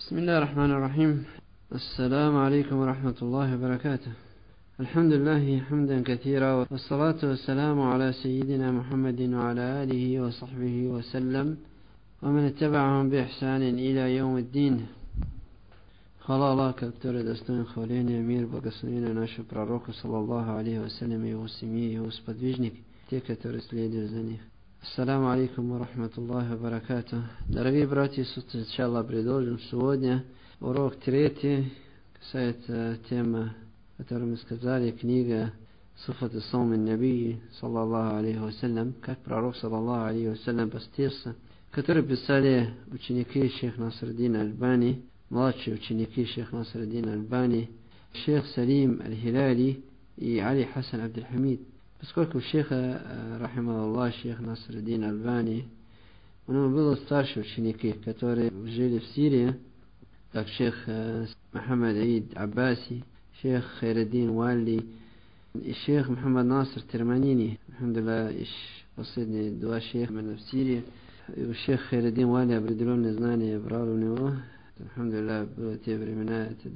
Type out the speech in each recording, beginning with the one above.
بسم الله الرحمن الرحيم. السلام عليكم ورحمة الله وبركاته. الحمد لله حمدا كثيرا، والصلاة والسلام على سيدنا محمد وعلى آله وصحبه وسلم ومن اتبعهم بإحسان إلى يوم الدين. Hvala Allah, который достоин хваления, мир, благословения нашего пророка, саллаллаху алейхи вассалям, его семьи, его сподвижники, те, которые следуют за них. Ассаламу алейкум ва рахматуллахи ва баракатух. Дорогие братья и сестры, иншаллах, продолжим сегодня урок 3, касается темы, которую мы сказали, книга Суфат ас-Саум ан-Наби, саллаллаху алейхи вассалям, как пророк, саллаллаху алейхи вассалям, постился, который писали ученики шейх Наср-ад-Дин Аль-Альбани, младшие ученики шейх Наср-ад-Дин Аль-Альбани, шейх Салим Аль-Хиляли и Али Хасан Абдуль-Хамид. Поскольку шейха, рахимахуллах, шейх Наср-ад-Дин Аль-Альбани, у него было старшие ученики, которые жили в Сирии, как шейх Мухаммад Аид Аббаси, шейх Хайраддин Уалли и шейх Мухаммад Наср Терманини. Алхамдулилlah, последние два шейха именно в Сирии. И у шейх Хайраддин Уалли определенные знания я брал у него. Алхамдулилlah, было те времена, это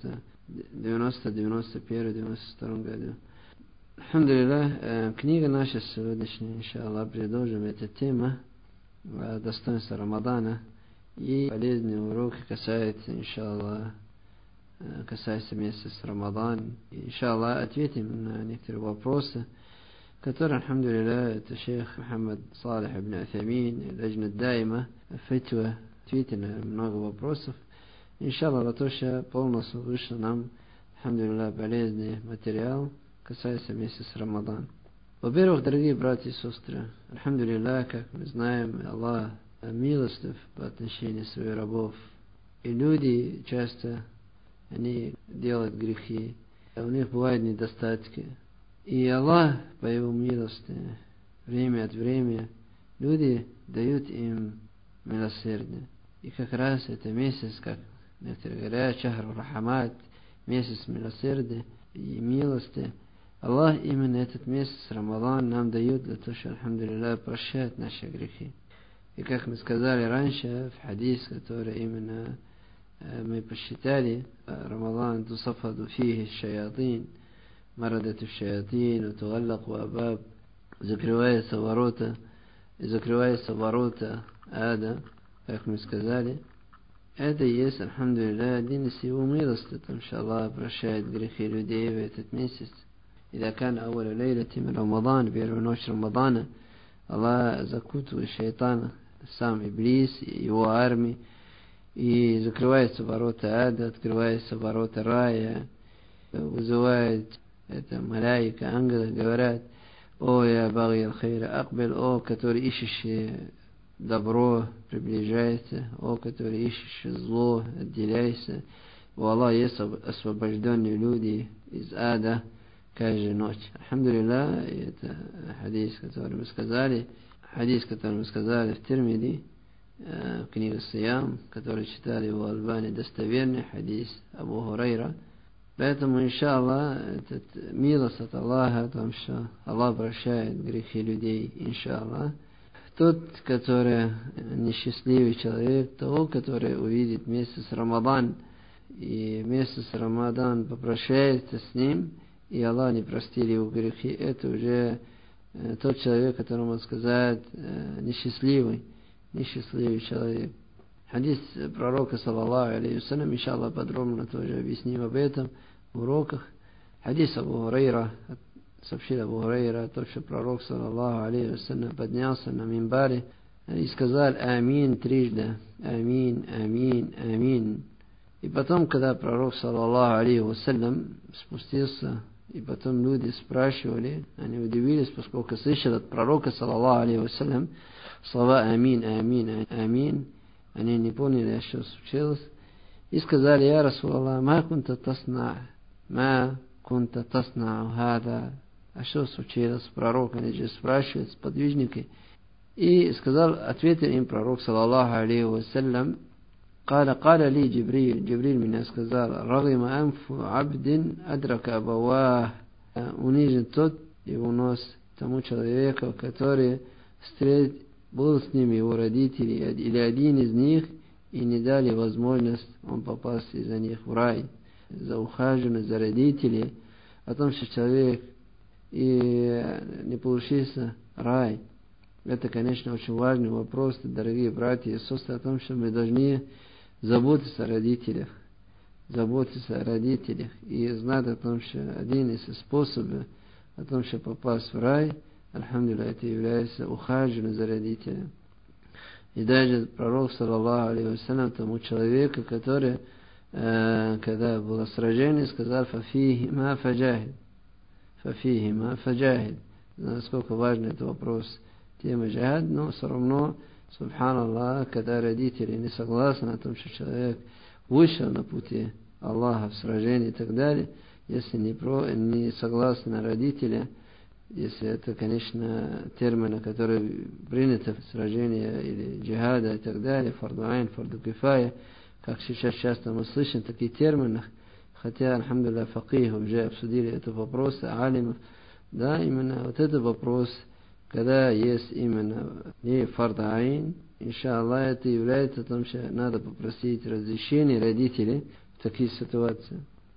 91, 92 году. Алхамдулилlah, книга наша сегодняшняя, иншаллах, продолжим эту тему достоинства Рамадана и полезные уроки касаются, иншаллах, касается месяца Рамадан. Иншаллах, ответим на некоторые вопросы, которые, алхамдулилlah, это шейх Мухаммад Салих ибн Утхаймин, Ладжна Дайма, Фитва, ответили на много вопросов. Иншаллах, Латоша полностью вышло нам, алхамдулилlah, полезный материал, касается месяца Рамадан. Во-первых, дорогие братья и сестры, алхамдулилlah, как мы знаем, Аллах милостив по отношению своих рабов. И люди часто, они делают грехи, у них бывают недостатки. И Аллах, по Его милости, время от времени, люди дают им милосердие. И как раз это месяц, как некоторые говорят, Шахру Рахамат, месяц милосердия и милости. Аллах именно этот месяц Рамадан нам дает для того, чтобы, алхамдулилlah, прощать наши грехи. И как мы сказали раньше, в хадис, который именно мы посчитали, Рамадан тусафаду фихи шаятин, марадату шаятин, тугаллаку абаб, закрываются ворота ада, как мы сказали. Это и есть, алхамдулилlah, один из его милостей, потому что Аллах прощает грехи людей в этот месяц. إذا كان أول ليلة من رمضان первую ночь Рамадана, Аллах закутывает шайтана, сам Иблис и его армии, и закрываются ворота ада, открываются ворота рая, вызывает это маляика, ангелы говорят: о, я баги аль-хайра акбель, о, который ищущий добро, приближается, о, который ищущий зло, отделяйся. У Аллаха есть освобожденные люди из ада каждую ночь. Алхамдулилlah, это хадис, который мы сказали в Тирмиди, в книге Сиям, который читали его Альбани, достоверный хадис Абу Хурайра. Поэтому, иншаллах, этот милость от Аллаха, о том, что Аллах прощает грехи людей, иншаллах. Тот, который несчастливый человек, того, который увидит месяц Рамадан, и месяц Рамадан попрощается с ним, и Аллах не простил его грехи, это уже тот человек, которому можно сказать несчастливый человек. Хадис пророка, саллаллаху алейхи вассалям, иншаллах, подробно тоже объясним об этом в уроках. Хадис Абу Хурайра, сообщил Абу Хурайра, то, что пророк, саллаллаху алейхи вассалям, поднялся на мимбаре и сказал амин трижды, амин, амин, амин. И потом, когда пророк, саллаллаху алейхи вассалям, спустился, и потом люди спрашивали, они удивились, поскольку слышали от пророка, саллаллаху алейхи вассалям, слова амин, амин, амин, они не поняли, что случилось, и сказали: я Расулаллах, ма кунта тасна хада, а что случилось? Пророк, они же спрашивают, сподвижники. И ответил им пророк, саллаллаху алейхи вассалям: قال لي جبريل меня сказал: رغم أنف عبد أدرك أبواه, унижен тот его нос тому человеку, который был с ними его родители, или один из них и не дали возможность он попасть из-за них в рай, за ухаживание, за родителей, о том, что человек и не получился рай. Это, конечно, очень важный вопрос, дорогие братья и сестры, о том, что мы должны заботиться о родителях. Заботиться о родителях и знать о том, что один из способов о том, что попасть в рай, альхамдулилля, это является ухаживанием за родителями. И даже пророк, саллаллаху алейхи вассалям, тому человеку, который, когда было сражение, сказал: «Фафихима фаджахид». «Фафихима фаджахид». Насколько важен этот вопрос темы джихад, но все равно, субханаллах, когда родители не согласны о том, что человек вышел на пути Аллаха в сражении и так далее, если не согласны родители, если это, конечно, термины, которые приняты в сражении или джихада и так далее, фарду айн, фарду кифая, как сейчас часто мы слышим такие термины, хотя, альхамдулилля, факихи уже обсудили этот вопрос, алимов, да, именно вот этот вопрос, когда есть именно не фарду айн, иншаллах, это является том, что надо попросить разрешения родителей в таких ситуациях.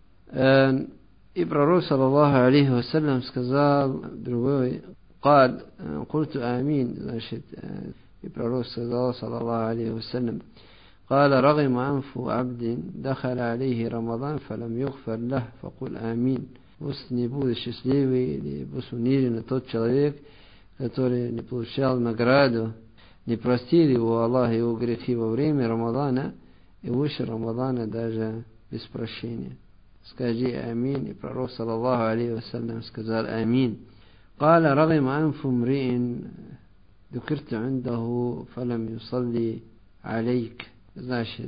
И пророк, саллаллаху алейхи вассалям, сказал другой, культу амин, значит, и пророк сказал, саллаллаху алейхи вассалям, قال رغم أنف عبد دخل عليه رمضان فلم يغفر له فقل آمين. Пусть не будет счастливый или пусть унижен тот человек, который не получал награду, не простил его Аллах его грехи во время Рамадана и выше Рамадана даже без прощения. Скажи амин. И пророк, саллаллаху алейхи вассалям, сказал амин. قال رغم أنف امرئ ذكرت عنده فلم يصلي عليك. Значит,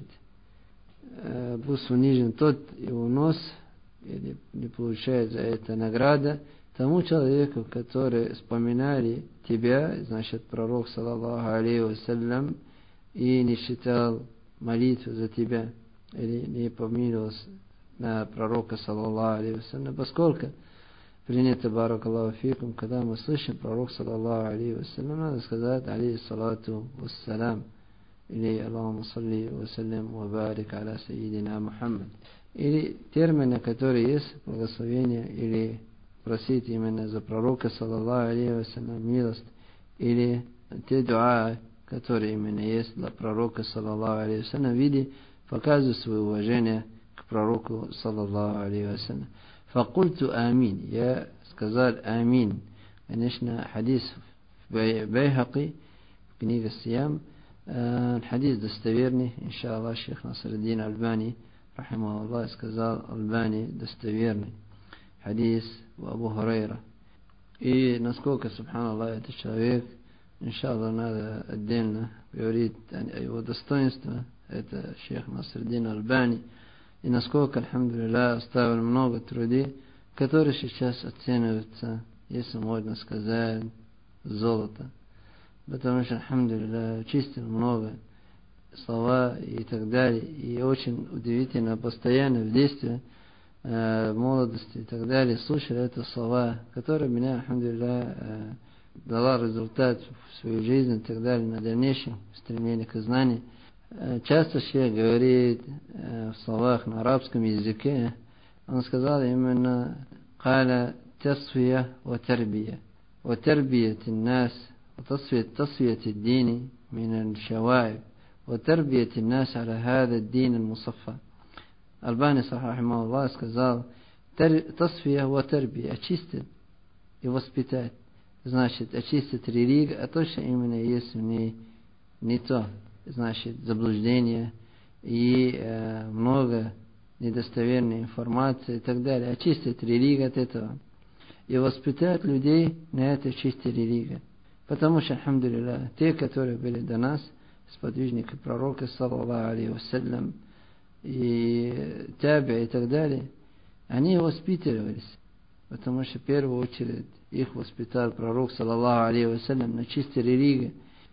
пусть унижен тот его нос, или не получает за это награда, тому человеку, который вспоминали тебя, значит, пророк, саллаллаху алейхи вассалям, и не считал молитву за тебя, или не помиловался на пророка, саллаллаху алейхи вассалям, поскольку принято, баракаллаху фикум, когда мы слышим пророк, саллаллаху алейхи вассалям, надо сказать алейхи салату вассалям, или Аллахумма салли вассалям ва барик аля сайидина Мухаммад. Или термины, которые есть, благословение, или просить именно за пророка, саллаллаху алейхи вассалям, милость, или те дуа, которые именно есть для пророка, саллаллаху алейхи вассалям, в виде показывать свое уважение к пророку, саллаллаху алейхи вассалям. Факульту амин. Я сказал амин. Конечно, хадис в Байхаки, книга Сиям, хадис достоверный, иншаллах, шейх Насруддин Альбани, рахимахуллах, сказал Альбани достоверный. Хадис в Абу Хурайра. И насколько, субханаллах, этот человек, иншаллах, надо отдельно говорить о его достоинстве, это шейх Насруддин Альбани. И насколько, альхамдулилля, оставил много трудей, которые сейчас оцениваются, если можно сказать, золото. Потому что, альхамдулилля, чистил много слова и так далее. И очень удивительно, постоянно в детстве, в молодости и так далее, слушали это слова, которые меня, альхамдулилля, дала результат в своей жизни и так далее, на дальнейшем стремлении к знанию. Часто шейх говорит в словах на арабском языке, он сказал именно قال تسوية وتربية وتربية الناس وتصفية الدين من الشوائب وتربية الناس على هذا الدين المصفى. Альбани, رحمه الله, сказал تصفية وتربية, очистить и воспитать. Значит, очистить религию, а то, что именно есть в ней не то. Значит, заблуждение и много недостоверной информации и так далее. Очистить религию от этого. И воспитать людей на этой чистой религии. Потому что, альхамдулилля, те, которые были до нас, сподвижники пророка, саллаллаху алейхи вассалям, и таби и так далее, они воспитывались. Потому что в первую очередь их воспитал пророк, саллаллаху алейхи вассалям, на чистой религии.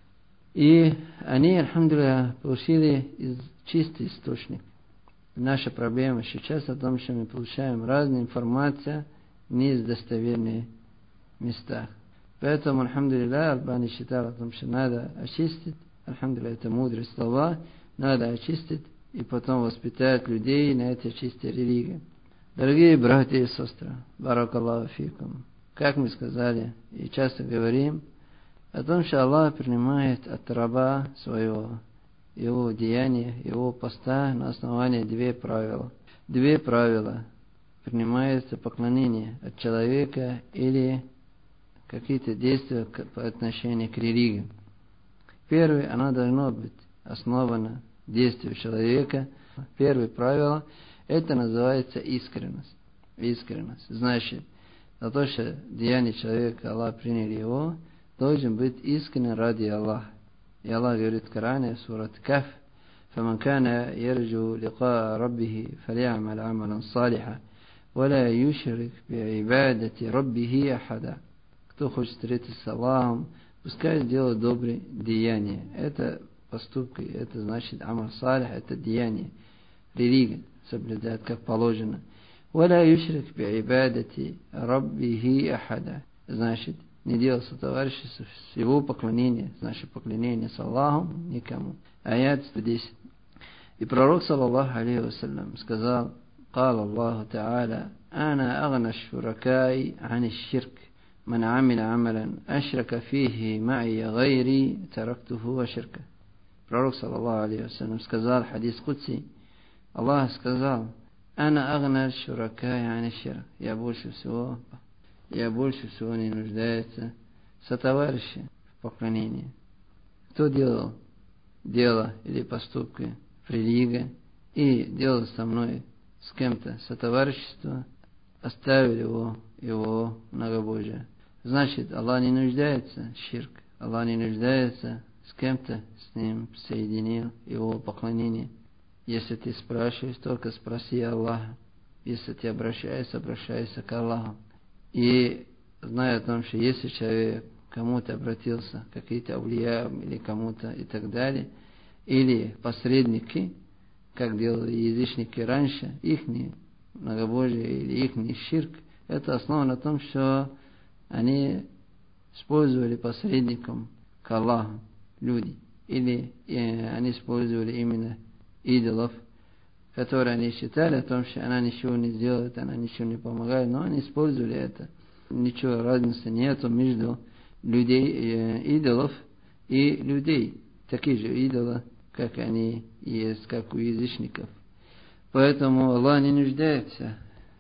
И они, альхамдулилля, получили чистый источник. Наша проблема сейчас о том, что мы получаем разную информацию не из достоверных местах. Поэтому, альхамдулилля, Альбани считал о том, что надо очистить. Альхамдулилля, это мудрые слова. надо очистить и потом воспитать людей на этой чистой религии. Дорогие братья и сестры, баракаллаху фикум, как мы сказали и часто говорим о том, что Аллах принимает от раба своего, его деяния, его поста на основании две правила. Две правила. Принимается поклонение от человека или какие-то действия по отношению к религии. Первое, оно должно быть основано действию человека. Первое правило, это называется искренность. Искренность. Значит, за то, что деяние человека, Аллах принял его, должен быть искренен ради Аллаха. И Аллах говорит в Коране, сурат Каф, فَمَنْ كَانَ يَرْجُو لِقَاءَ رَبِّهِ فَلْيَعْمَلْ عَمَلًا صَالِحًا وَلَا يُشْرِكْ بِعِبَادَةِ رَبِّهِ أَحَدًا. Кто хочет встретиться с Аллахом, пускай сделает добрые деяния. Это поступки, это значит амаль салих, это деяние. Религия соблюдает как положено. وَلَا يُشْرِكْ بِعِبَادَةِ رَبِّهِ أَحَدًا. Значит, не делать сотоварищество с его поклонения, значит поклонение с Аллахом никому. Аят 110. И пророк, саллаллаху алейхи вассалям, сказал: قال الله تعالى أنا أغنى الشركاء عن الشرك من عمل عملا أشرك فيه معي غيري تركته وشركه. Пророк, саллаллаху алейхи вассалям, сказал, хадис Кудси, Аллах сказал: أنا أغنى الشركاء عن الشرك. Я больше всего не нуждается сотоварища в поклонении. Кто делал дело или поступки в религии и делал со мной с кем-то сотоварищество, оставил его многобожие. Значит, Аллах не нуждается в ширк. Аллах не нуждается с кем-то, с ним соединил его поклонение. Если ты спрашиваешь, только спроси Аллаха. Если ты обращайся к Аллаху. И зная о том, что если человек кому-то обратился, какие-то аулия или кому-то и так далее, или посредники, как делали язычники раньше, их многобожие или их ширк, это основано на том, что они использовали посредником к Аллаху люди, или они использовали именно идолов, которые они считали о том, что она ничего не сделает, она ничего не помогает, но они использовали это. Ничего разницы нету между идолов и людей. Такие же идолы, как они есть, как у язычников. Поэтому Аллах не нуждается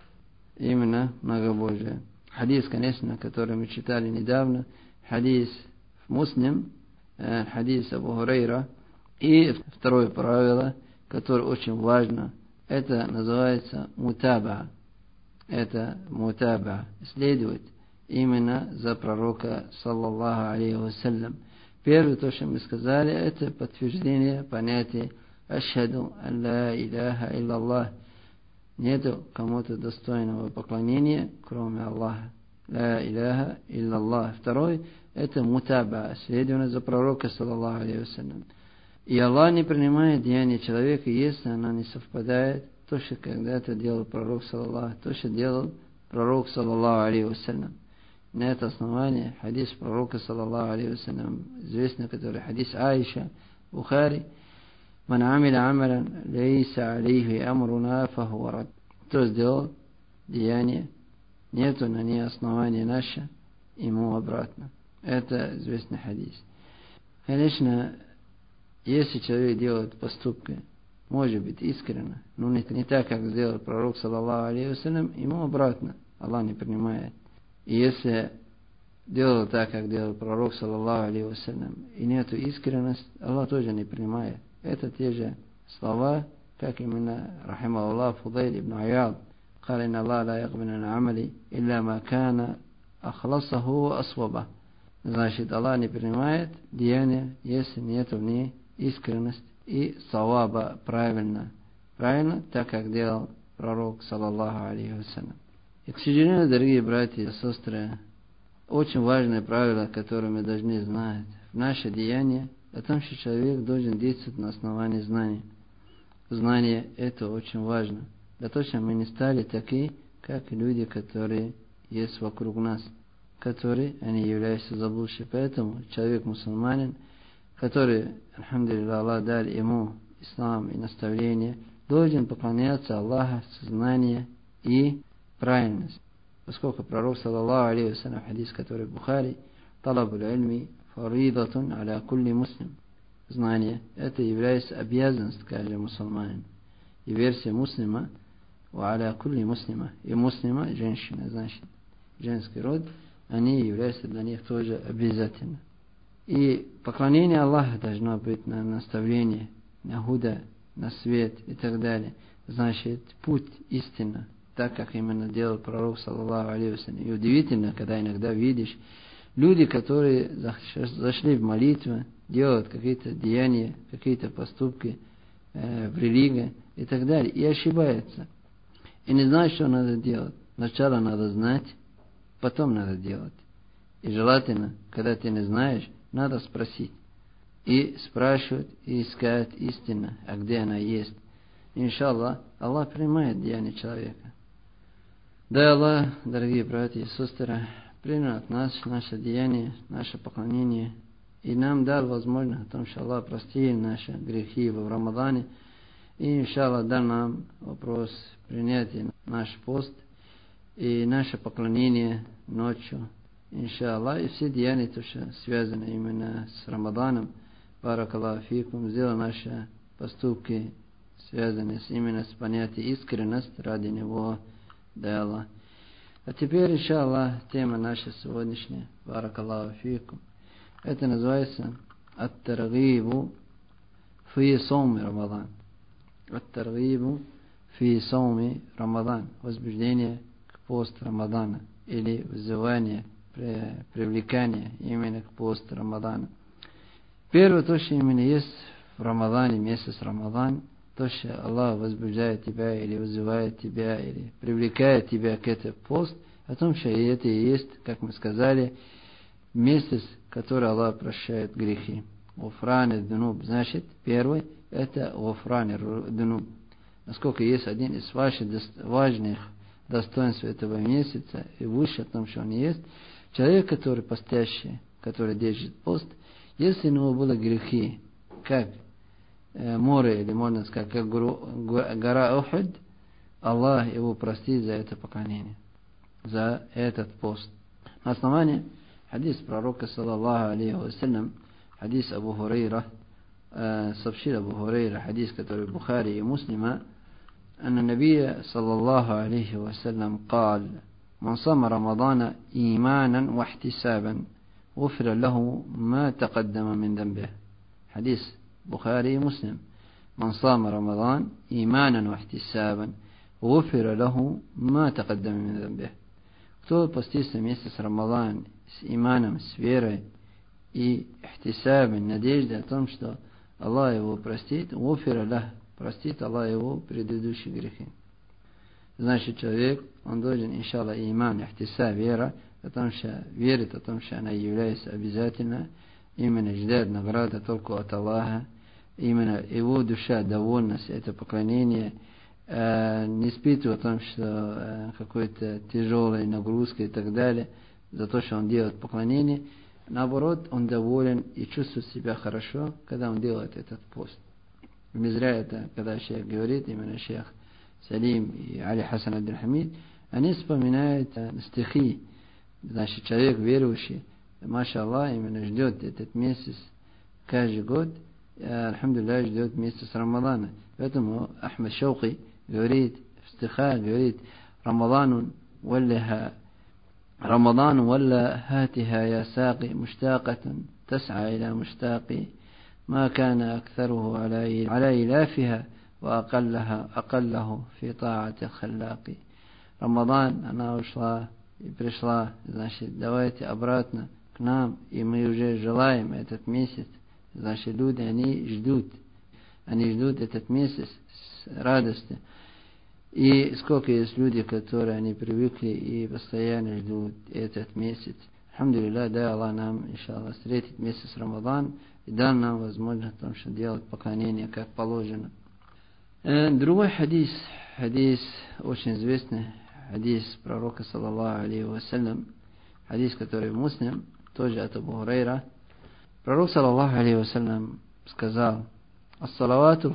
именно в многобожии. Хадис, конечно, который мы читали недавно, хадис Муслим, хадис Абу Хурайра. И второе правило, которое очень важно, это называется мутаба. Это мутаба. Следовать именно за пророка, саллаллаху алейхи вассалям. Первое, то, что мы сказали, это подтверждение понятия «Ашхаду ан ла иляха илляллах». Нету кому-то достойного поклонения, кроме Аллаха. Ла иляха илляллах. Второе, это мутаба, следование за пророка, саллаллаху алейхи вассалям. И Аллах не принимает деяния человека, если она не совпадает то, что когда-то делал пророк, саллаллаху, то, что делал пророк, саллаллаху алейхи вассалям. На это основание хадис пророка, саллаллаху алейхи вассалям, известный, который хадис Аиша, Бухари, «Ман амиля амалян лейса алейхи амруна фаху рад». Кто сделал деяние, нету на ней основания наше, ему обратно. Это известный хадис. Конечно, если человек делает поступки, может быть искренне, но не так, как сделал пророк, саллаллаху алейхи вассалям, ему обратно. Аллах не принимает. И если делал так, как делал пророк, саллаллаху алейхи вассалям, и нету искренности, Аллах тоже не принимает. Это те же слова, как именно, рахима Аллах, Фудайль ибн Аяд, قال إن الله لا يقبل من عملي إلا ما كان أخلصه وأصوبه. Значит, Аллах не принимает деяния, если нету в ней искренность и саваба правильно, так как делал пророк, саллаллаху алейхи вассалям. И, к сожалению, дорогие братья и сестры, очень важное правило, которое мы должны знать в наше деяние, о том, что человек должен действовать на основании знаний. Знание это очень важно. Для того, чтобы мы не стали такие, как люди, которые есть вокруг нас, которые они являются заблудшими. Поэтому человек мусульманин, который, альхамдулилля, Аллах дал ему ислам и наставление, должен поклоняться Аллаху с знанием и правильностью. Поскольку пророк, саллаллаху алейхи вассалям, хадис, который в Бухари, талабу ильми фаридатун аля кулли муслим. Знание — это является обязанностью каждого мусульманина. И версия муслима ва аля кулли муслима. И муслима, женщина, значит, женский род, они являются для них тоже обязательно. И поклонение Аллаху должно быть на наставление, на худа, на свет и так далее. Значит, путь истинно, так как именно делал пророк, саллаллаху алейхи вассалям. И удивительно, когда иногда видишь люди, которые зашли в молитву, делают какие-то деяния, какие-то поступки в религии и так далее, и ошибаются. И не знают, что надо делать. Сначала надо знать, потом надо делать. И желательно, когда ты не знаешь, надо спросить. И спрашивать, и искать истину, а где она есть. Иншаллах, Аллах принимает деяния человека. Да, Аллах, дорогие братья и сестры, принял от нас наше деяние, наше поклонение, и нам дал возможность, потому что Аллах простил наши грехи в Рамадане, и, иншаллах, дал нам вопрос принятия наш пост и наше поклонение ночью, иншаллах, и все деяния, то, что связаны именно с Рамаданом, баракаллаху фикум, сделал наши поступки, связанные именно с понятием искренность ради Него, да, Аллах. А теперь, иншаллах, тема наша сегодняшняя, баракаллаху фикум. Это называется ат-таргибу фи сауми Рамадан. Ат-таргибу фи сауми Рамадан. Возбуждение к посту Рамадана. Или вызывание, привлекание именно к посту Рамадана. Первое, то, что именно есть в Рамадане, месяц Рамадан, то, что Аллах возбуждает тебя, или вызывает тебя, или привлекает тебя к этому посту, о том, что это и есть, как мы сказали, месяц, который Аллах прощает грехи. Уфран дунуб. Значит, первый — это уфран дунуб. Насколько есть один из важных достоинств этого месяца, и выше о том, что он есть, человек, который постящий, который держит пост, если у него были грехи, как море, или можно сказать, как гора Ухуд, Аллах его простит за это поклонение, за этот пост. На основании хадис пророка, саллаллаху алейхи вассалям, хадис Абу Хурейра, сообщил Абу Хурейра, хадис, который в Бухари и Муслима, أن النبي صلى الله عليه وسلم قال: من صام رمضان إيمانا واحتسابا غفر له ما تقدم من ذنبه. حديث بخاري مسلم. من صام رمضان إيمانا واحتسابا غفر له ما تقدم من ذنبه. Кто постится месяц Рамадан с иманом, с верой и ихтисабом, надеждой о том, что Аллах его простит, غفر له, простит Аллах его предыдущие грехи. Значит, человек, он должен, иншаллах, иман, ихтисаб, вера, потому что верит о том, что она является обязательно, именно ждет награды только от Аллаха, именно его душа довольна с это поклонение, не испытывает о том, что какой-то тяжелой нагрузкой и так далее, за то, что он делает поклонение. Наоборот, он доволен и чувствует себя хорошо, когда он делает этот пост. Не зря это, когда шейх говорит, именно шейх Салим и Али Хасан Абдул-Хамид, они вспоминают стихи. Значит, человек верующий, маша Аллах, именно ждет этот месяц каждый год, альхамдулилля, ждет месяц Рамадана. Поэтому Ахмад Шауки говорит в стихах, говорит: Рамадан валла هاتها يا ساقي مشتاقة تسعى إلى مشتاقي ما كان أكثره على إلافها وأقله في طاعة الخلاق. Рамадан, она ушла и пришла, значит, давайте обратно к нам, и мы уже желаем этот месяц. Значит, люди, они ждут этот месяц с радостью. И сколько есть люди, которые они привыкли и постоянно ждут этот месяц. Альхамдулилля, дай Аллах нам, иншаллах, встретить месяц Рамадан и дал нам возможность том, что делать поклонение как положено. Другой хадис очень известный, хадис пророка, саллаллаху алейхи вассалям, хадис, который муслим, тоже от Абу Хурейра. Пророк, саллаллаху алейхи вассалям, сказал: الصلوات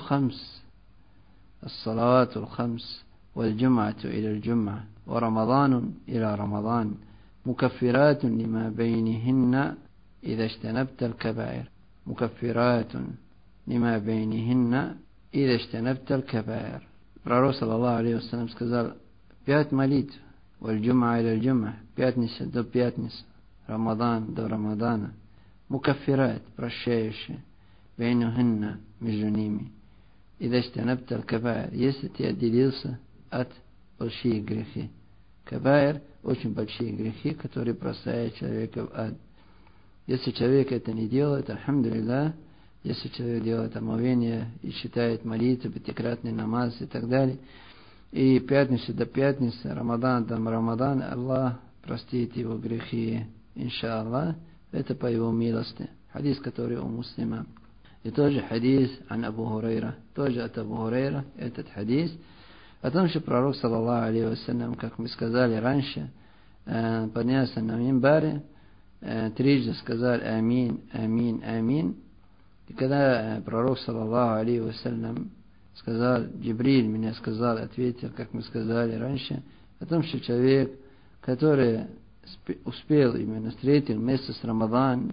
الخمس والجمعة إلى الجمعة ورمضان إلى رمضان مكفرات لما بينهن إذا اجتنبت الكبائر. مكفرات لما بينهن إذا اجتنبت الكبائر. Prorok sallallahu alaihi wasallam сказал: 5 молитв, والجمعة إلى الجمعة, пятница до пятницы, Рамадан до Рамадана, мукаффират, прощающие, бейнухинна, между ними, إذا اجتنبت الكبائر, если ты отделился от больших грехи. Кабаир – очень большие грехи, которые бросают человека в ад. Если человек это не делает, альхамдулилlah, если человек делает омовение и читает молитвы, пятикратный намаз и так далее, и пятница до пятницы, Рамадан до Рамадана, Аллах простит его грехи, иншаллах, это по его милости. Хадис, который у муслима. И тоже хадис ан Абу Хурайра, тоже от Абу Хурайра, этот хадис, о том, что пророк, саллаллаху алейхи вассалям, как мы сказали раньше, поднялся на мимбаре, трижды сказал амин, амин, амин. И когда пророк, саллаллаху алейхи вассалям, сказал, Джибриль меня сказал, ответил, как мы сказали раньше, о том, что человек, который успел именно встретил вместе с Рамадан,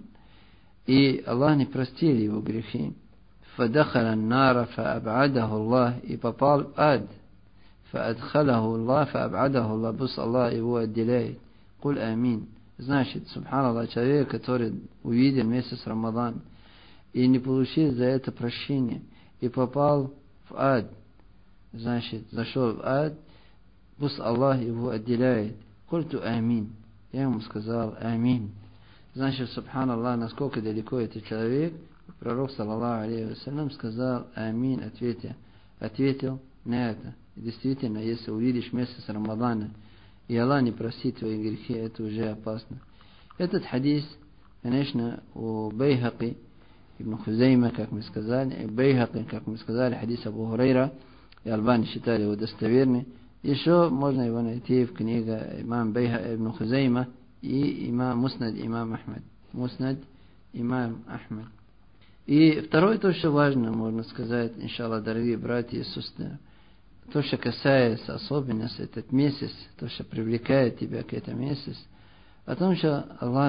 и Аллах не простил его грехи, فَدَخَلَ النَّارَ فَأَبْعَدَهُ اللَّهِ, и попал в ад, فَأَدْخَلَهُ اللَّهِ فَأَبْعَدَهُ اللَّهِ, пусть Аллах его отделяет. Куль амин. Значит, субханаллах, человек, который увидел вместе с Рамадан и не получил за это прощение, и попал в ад, значит, зашел в ад, пусть Аллах его отделяет. Культу амин. Я ему сказал амин. Значит, субханаллах, насколько далеко этот человек, пророк, саллаллаху алейхи вассалям, сказал амин, ответил на это. И действительно, если увидишь вместе с Рамаданом, и Аллах не простит твои грехи, это уже опасно. Этот хадис, конечно, у Байхаки, Ибн Хузейма, как мы сказали, Байхаки, как мы сказали, хадис Абу Хурайра, и Албани считали его достоверный. Еще можно его найти в книге имам Байхаки Ибн Хузейма и имам Муснад имам Ахмад. Муснад имам Ахмад. И второе, то, что важно, можно сказать, иншаллах, дорогие братья и сестры, то, что касается особенности этот месяц, то, что привлекает тебя к этому месяцу, о том, что Аллах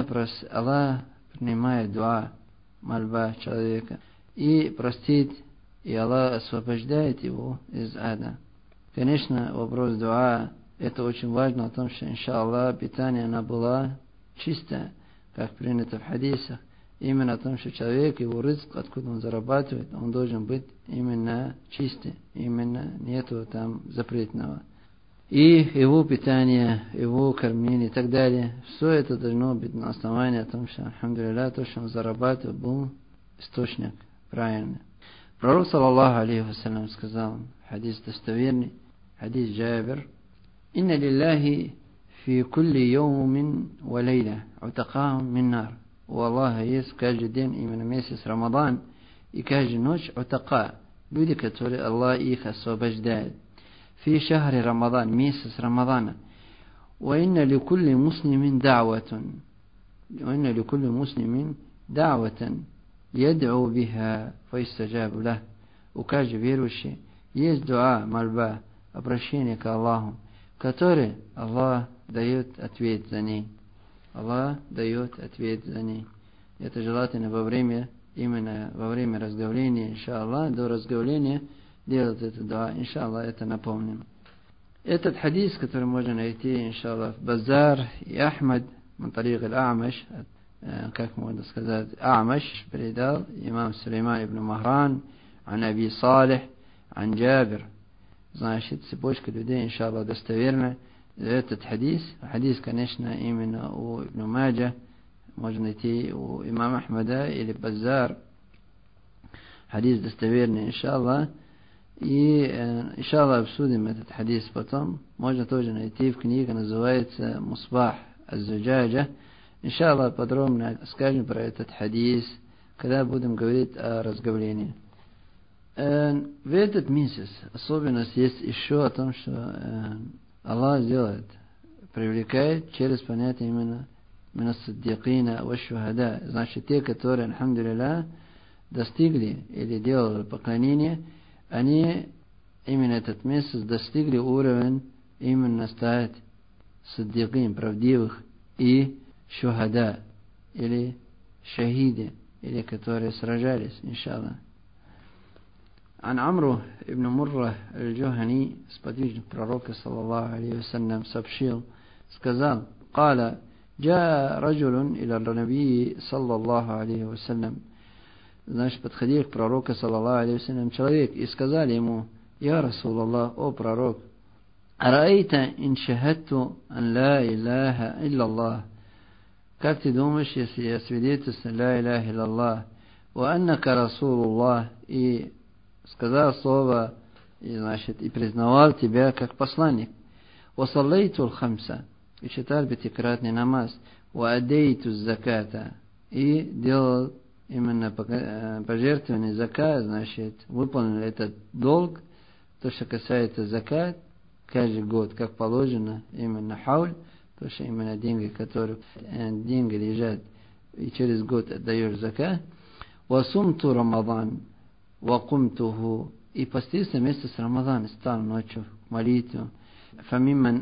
принимает дуа, мольба человека, и простит, и Аллах освобождает его из ада. Конечно, вопрос дуа, это очень важно, о том, что, иншаллах, питание, она была чистая, как принято в хадисах. Именно о том, что человек, его рызк, откуда он зарабатывает, он должен быть именно чистый, именно нету там запретного. И его питание, его кормление и так далее, все это должно быть на основании о том, что, альхамдулилля, то, что он зарабатывает, был источник правильный. Пророк, саллаллаху алейхи вассалям, сказал, хадис достоверный, хадис Джабир, «Инна лиллахи фи кулли йоумин ва лейля утакаам мин нар». У Аллаха есть каждый день, именно месяц Рамадан, и каждую ночь утака, люди, которые Аллах их освобождает. Фи шахри Рамадан, месяц Рамадана. Ва инна ликулли муслимин да'ватун. Ва инна ликулли муслимин да'ватун. Яд'у биха фаистаджабу лах. У каждого верующего есть дуа, мольба, обращение к Аллаху, который Аллах дает ответ за ней. Аллах дает ответ за ней. Это желательно именно во время разговления, иншаллах, до разговления делать это дуа, иншаллах, это напомним. Этот хадис, который можно найти, иншаллах, в Базар и Ахмад, Мантарик аль-А'маш, как можно сказать, А'маш передал имам Сулейман ибн Махран, ан Аби Салих, ан Джабир. Значит, цепочка людей, иншаллах, достоверна. Этот хадис, конечно, именно у Ибн Маджа, можно найти у имама Ахмада или Базар, хадис достоверный, иншаллах, и, иншаллах, обсудим этот хадис потом, можно тоже найти в книге, называется Мусбах аз-Зуджаджа, иншаллах, подробно скажем про этот хадис, когда будем говорить о разговлении. В этот месяц особенность есть еще о том, что Аллах делает, привлекает через понятие именно саддикина ва шухада. Значит, те, которые, альхамдулилля, достигли или делали поклонение, они именно этот месяц достигли уровень именно стать саддикин, правдивых, и шухада, или шахиды, или которые сражались, иншаллах. عن عمرو ابن مرة الجهني сподвижник пророка саллаллаху алейхи вассалям сообщил, сказал: قال جاء رجل إلى النبي صلى الله عليه وسلم. Значит, подходил к пророку саллаллаху алейхи вассалям человек и сказали ему: Я Расул-Аллах, о пророк, араита ин шахадту ан ла илляха илляллах. Как ты думаешь, если я свидетельствую ла илляха илляллах, ва аннака Расулуллах, и сказал слово, и, значит, и признавал тебя как посланник, ва саллайту аль-хамса, и читал пятикратный намаз, ва адейту заката, и делал именно пожертвованный закат, значит, выполнил этот долг, то, что касается закат, каждый год, как положено, именно хауль, то, что именно деньги лежат, и через год отдаешь закат, ва сумту рамадан, ва кумтуху, и постился вместе с Рамаданом, стал ночью в молитву, фамимман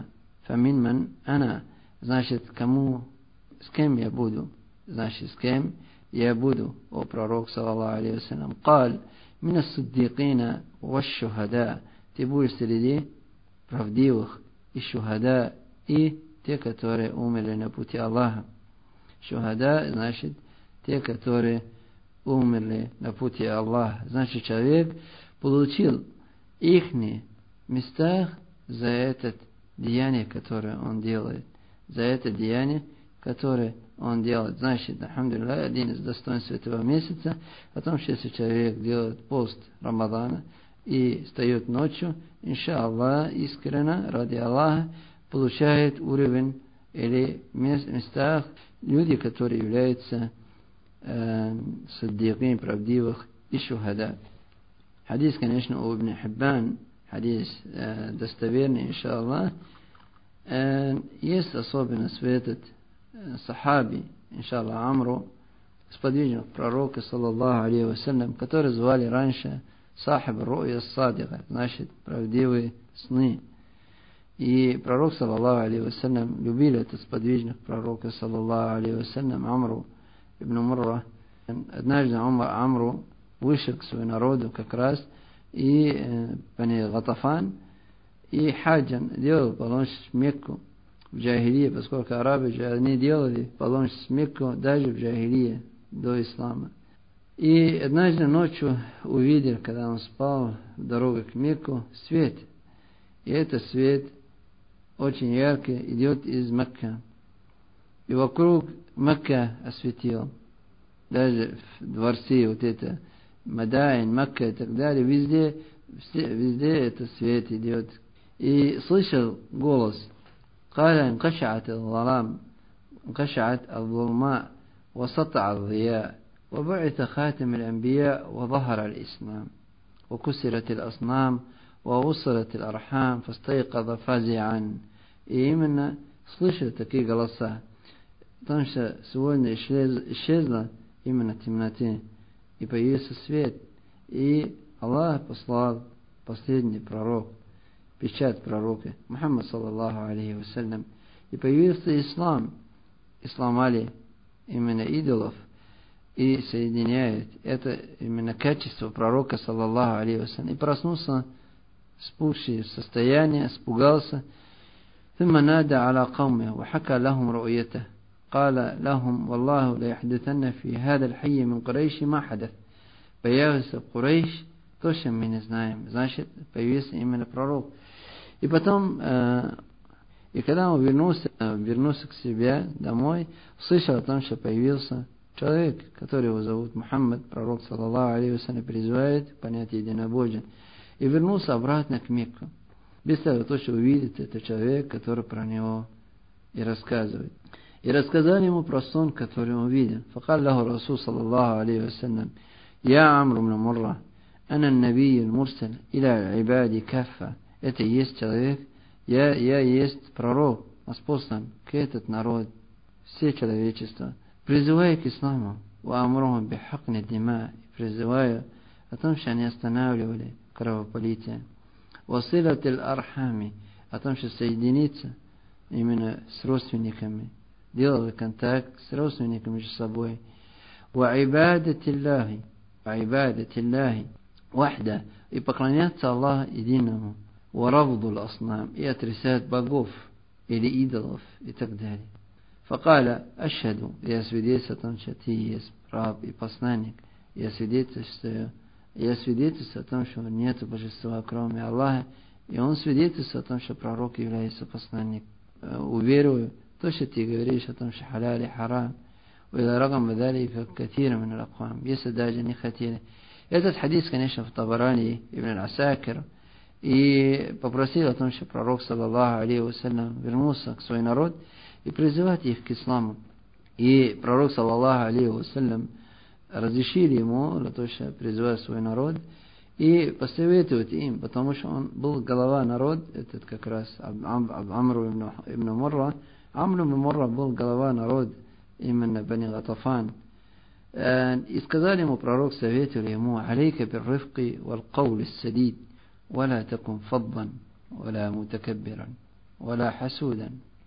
ана, значит, с кем я буду, значит, с кем я буду, о пророк, саллаллаху алейхи вассалям, قال من الصديقين والشهداء, ты будешь среди правдивых и шухада, и те, которые умерли на пути Аллаха. Шухада, значит, те, которые умерли на пути Аллаха. Значит, человек получил их местах за это деяние, которое он делает. За это деяние, которое он делает. Значит, алхамдулиллах, один из достоинств этого месяца, о том, что если человек делает пост Рамадана и встает ночью, иншаллах, искренне, ради Аллаха, получает уровень или местах люди, которые являются саддикин, правдивых и шухада. Хадис, конечно, у Ибн Хиббан, хадис достоверный, иншаллах. Есть особенность в этот сахаби, иншаллах, Амру, сподвижник пророка, саллаллаху алейхи вассалям, который звали раньше сахиб ру'я садига, значит, правдивые сны. И пророк, саллаллаху алейхи вассалям, любил этот сподвижник пророка, саллаллаху алейхи вассалям, Амру ибн Мурра. Однажды Амру вышел к своему народу как раз, и Бани Гатафан, и хаджан делал паломничество в Мекку в джахилие, поскольку арабы же они делали паломничество в Мекку даже в джахилие, до ислама. И однажды ночью увидел, когда он спал в дороге к Мекку, свет. И этот свет очень яркий идет из Мекки. И вокруг Мекка осветил. Даже в дворце вот это Мадайн, Мекка и так далее, везде этот свет идет. И слышал голос: قال انقشعت الظلماء وسطع الضياء وبعث خاتم الأنبياء وظهر الإسلام وكسرت الأصنام ووصلت الأرحام فاستيقظ فزعا. И именно слышал такие голоса, потому что сегодня исчезла именно темнота, и появился свет, и Аллах послал последний пророк, печать пророка Мухаммад саллаллаху алейхи вассалям, и появился ислам. Сломали именно идолов и соединяет. Это именно качество пророка саллаллаху алейхи вассалям. И проснулся спухший состояние, испугался. ثم نادى على قومه وحكى لهم رؤيته قال لهم والله ليحدثن في هذا الحي من قريش ما حدث. Появился Курейш, то, что мы не знаем. Значит, появился именно пророк. И потом, и когда он вернулся к себе домой, слышал о том, что появился человек, которого зовут Мухаммад, пророк, саллаллаху алейхи вассалям, призывает понятие единобожия. И вернулся обратно к Мекку. Без того, то, что увидит, это человек, который про него и рассказывает. И рассказали ему про сон, который он видел. فقال له الرسول صلى الله عليه وسلم يا عمرو بن مرة أنا النبي المرسل إلى العباد كافة. Это есть человек, я есть пророк, послан к этот народ, все человечество, призывая к исламу, وأمرهم بحقن الدماء, призывая о том, что они останавливали кровопролитие. وصلة الأرحام, о том, что соединиться именно с родственниками, делали контакт с родственниками между собой. وعبادة الله وحده, и поклоняться Аллаху единому. ورفض الأصنام, и отрицать богов или идолов и так далее. فقال أشهد, я свидетельствую о том, что ты есть раб и посланник. Я свидетельствую о том, что нет божества кроме Аллаха, и он свидетельствует о том, что пророк является посланником. Уверую, то, что ты говоришь о том, что халяль и харам, وإذا رغم ذلك كثير من الأقوام, если даже не хотели. Этот хадис, конечно, в Табарани, Ибн аль-Асакир, и попросил о том, что пророк, саллаллаху алейхи вассалям, вернулся к своему народу и призывать их к исламу. И пророк, саллаллаху алейхи вассалям, разрешили ему для того, чтобы призывать свой народ и посоветовать им, потому что он был глава народа, этот как раз Амру ибн Мурра. Амру ибн Мурра был глава народа именно Бани Гатафан. И сказали ему, пророк советовал ему: «Алейка бир-рифqi вал-каули ас-садид, ولا تكن فظا ولا متكبرا ولا حسودا».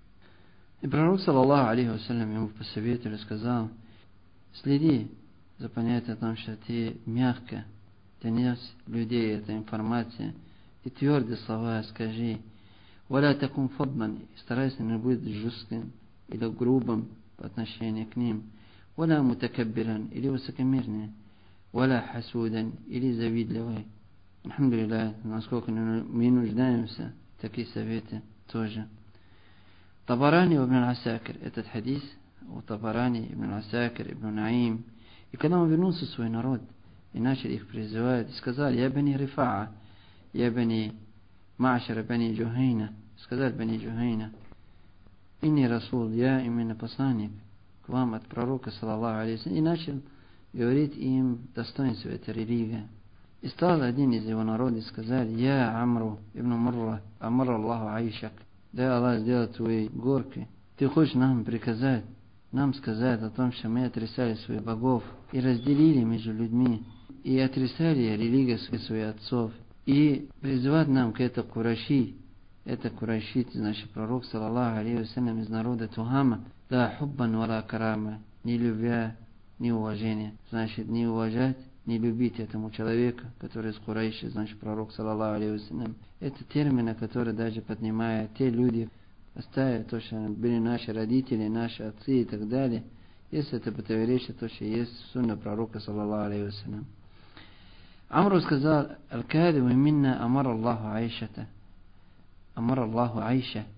И пророк, саллаллаху алейхи вассалям, ему посоветовал и сказал: следи за понятием о том, что ты мягко донес людей эта информация, и твердые слова скажи. ولا تكن فظا, старайся не быть жестким или грубым по отношению к ним. ولا متكبرا, или высокомерным. ولا حسودا, или завидливый. Алхамдулилля, насколько мы нуждаемся в такие советы тоже. Табарани ибн аль-Асакир, этот хадис у Табарани ибн аль-Асакир, ибн Наим. И когда он вернулся в свой народ и начал их призывать, сказали: «Я бани Рифаа, я бани Ма'шара бани Джухайна», сказали бани Джухайна: «Инни Расул, я именно посланник к вам от пророка, саллаллаху алейхи вассалям», и начал говорить им достоинство этой религии. И стал один из его народа и сказали: «Я Амру ибн Мурра, амар Аллаху айшак, да Аллах сделает твои горки. Ты хочешь нам приказать, нам сказать о том, что мы отрицали своих богов и разделили между людьми, и отрицали религию своих отцов, и призывать нам к этому Курайши». Это Курайши, значит, пророк, саллаллаху алейхи вассалям, из народа Тухама. «Да хуббан вала карама», не любя, не уважение. Значит, не уважать, не любить этому человеку, который из Курайши, значит, пророк, саллаллаху алейхи вассалям. Это термины, которые даже поднимают те люди, оставив то, что были наши родители, наши отцы и так далее, если это противоречит то, что есть сунна пророка, саллаллаху алейхи вассалям. Амру сказал: «Аль-кадибу минна амар Аллаху айшата». Амар Аллаху айша.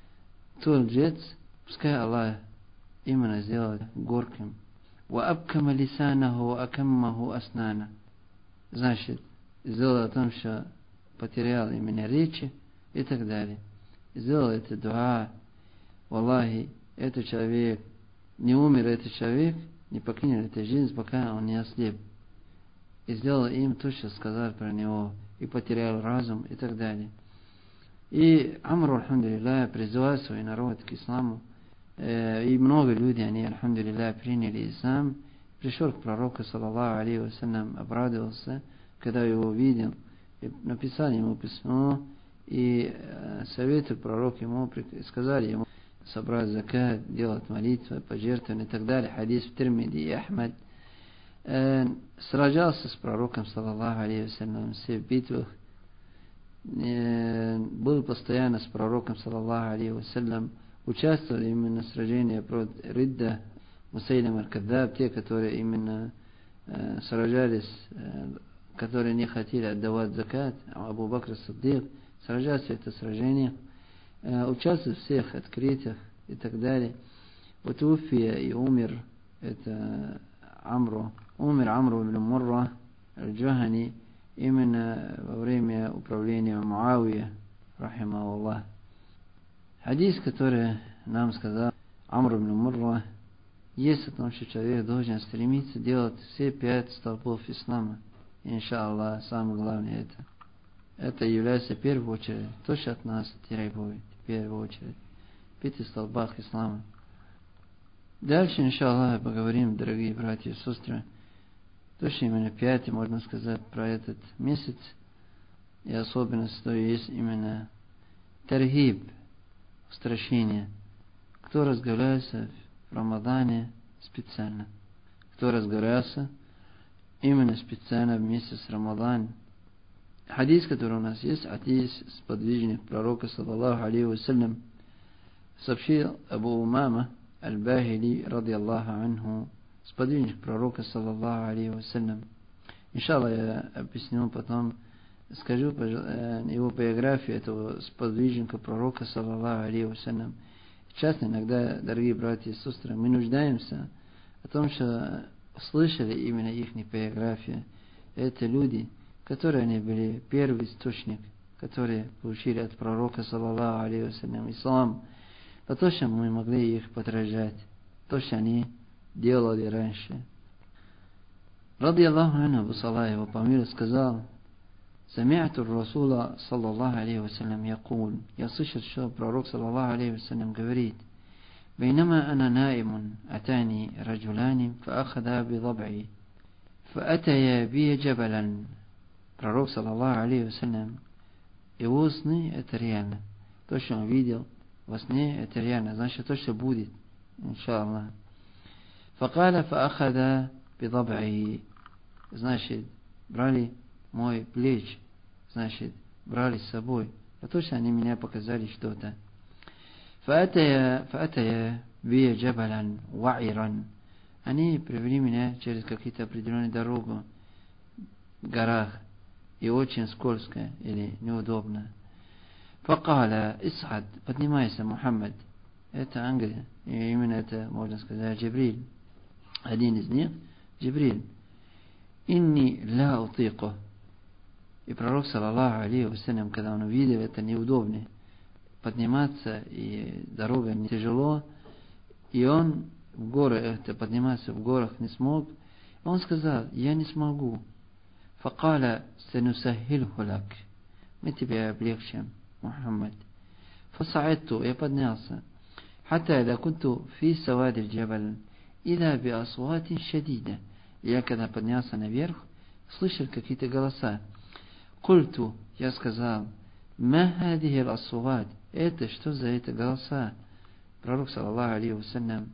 Тот лжец, пускай Аллах именно сделает горким. «Ва абкама лисанаху ва акаммаху аснана». Значит, сделал о том, что потерял именно речи и так далее. Сделал это дуа: «Валлахи, этот человек, не умер этот человек, не покинет эту жизнь, пока он не ослеп». И сделал им то, что сказал про него, и потерял разум и так далее. И Амру, алхамдулилля, призывал свой народ к исламу. И много людей, они, алхамдулилля, приняли ислам. Пришел к пророку, саллаллаху алейхи вассалям, обрадовался, когда его увидел, и написал ему письмо, и советовал пророк ему, сказали ему собрать закат, делать молитвы, пожертвования и так далее. Хадис в Тирмиди и Ахмад. Сражался с пророком, саллаллаху алейхи вассалям, в битвах. Был постоянно с пророком, саллаллаху алейхи вассалям, участвовал именно в сражении против Ридда, Мусайлим аль-Каддаб, те, которые именно сражались, которые не хотели отдавать закат, Абу Бакр Сиддик, сражался в это сражение, участвовал в всех открытиях и так далее. Вот Уфия и умер, это Амру ибн Мурра аль-Джухани, именно во время управления Муавия, рахимахуллах. Хадис, который нам сказал Амр ибн Мурра, есть о том, что человек должен стремиться делать все 5 столпов ислама. Иншаллах, самое главное это. Это является в первую очередь то, что от нас требует, в первую очередь. 5 столбах ислама. Дальше, иншаллах, поговорим, дорогие братья и сестры, точно именно 5, можно сказать, про этот месяц. И особенность, что есть именно таргиб, устрашение. Кто разговляется в Рамадане специально? Кто разговляется именно специально в месяц Рамадан? Хадис, который у нас есть, хадис сподвижник пророка, саллаллаху алейхи вассалям, сообщил Абу Умама аль-Бахили, ради Аллаху анху, сподвижник пророка, саллаллаху алейхи вассалям. Иншаллах, я объясню потом, скажу его биографию этого сподвижника пророка, саллаллаху алейхи вассалям. Часто иногда, дорогие братья и сестры, мы нуждаемся о том, что слышали именно их биографию. Это люди, которые они были первый источник, которые получили от пророка, саллаллаху алейхи вассалям, ислам. А то, что мы могли их подражать, то, что они делали раньше. Ради Аллаху анху, Абу Салах, его помир, сказал: «Сами'ту ар-Расула, саллаллаху алейхи вассалям, якул». Я слышал, что пророк, саллаллаху алейхи вассалям, говорит: «Бейнама ана наимун, атани раджулани, фаахада бидаб'i, фаатая би джабалан». Пророк, саллаллаху алейхи вассалям, его сны это реально. То, что он видел во сне, это реально. Значит, то, что будет, иншаллах. Факаля фаахада бидаб'i. Значит, брали мой плеч, значит, брали с собой. А то, что они меня показали что-то. Фаатая би джабалан ва'иран. Они привели меня через какие-то определенные дороги в горах. И очень скользко или неудобно. Факаля исхад, поднимайся, Мухаммад. Это ангел. И именно это, можно сказать, Джибриль. Один из них, Джибриль. Инни ла утику. И пророк, саллаллаху алейхи вассалям, когда он увидел это неудобно, подниматься, и дорога не тяжело, и он в горы, это подниматься в горах не смог, он сказал: я не смогу. Факаля санусахилху лак. Мы тебе облегчим, Мухаммад. Фасаидту, я поднялся. Хатта ида кунту фи савади аль-джабаль, ида би асватин шадида. Я когда поднялся наверх, слышал какие-то голоса. Культу, я сказал: ма хадихи аль-асват. Это что за это голоса? Пророк, саллаллаху алейхи вассалям,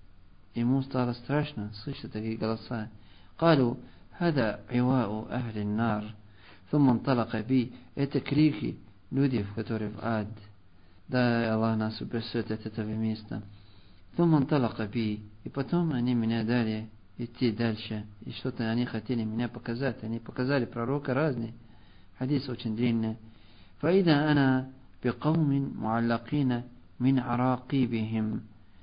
ему стало страшно слышать такие голоса. Калу: هذا عواء أهل النار. ثم انطلق بي. Это крики людей, которые в ад. Да, Аллах нас упасет от этого места. ثم انطلق بي. И потом они меня дали идти дальше. И что-то они хотели меня показать. Они показали пророка разные. Хадис очень длинный. فإذا أنا بقوم معلقين من عراقيبهم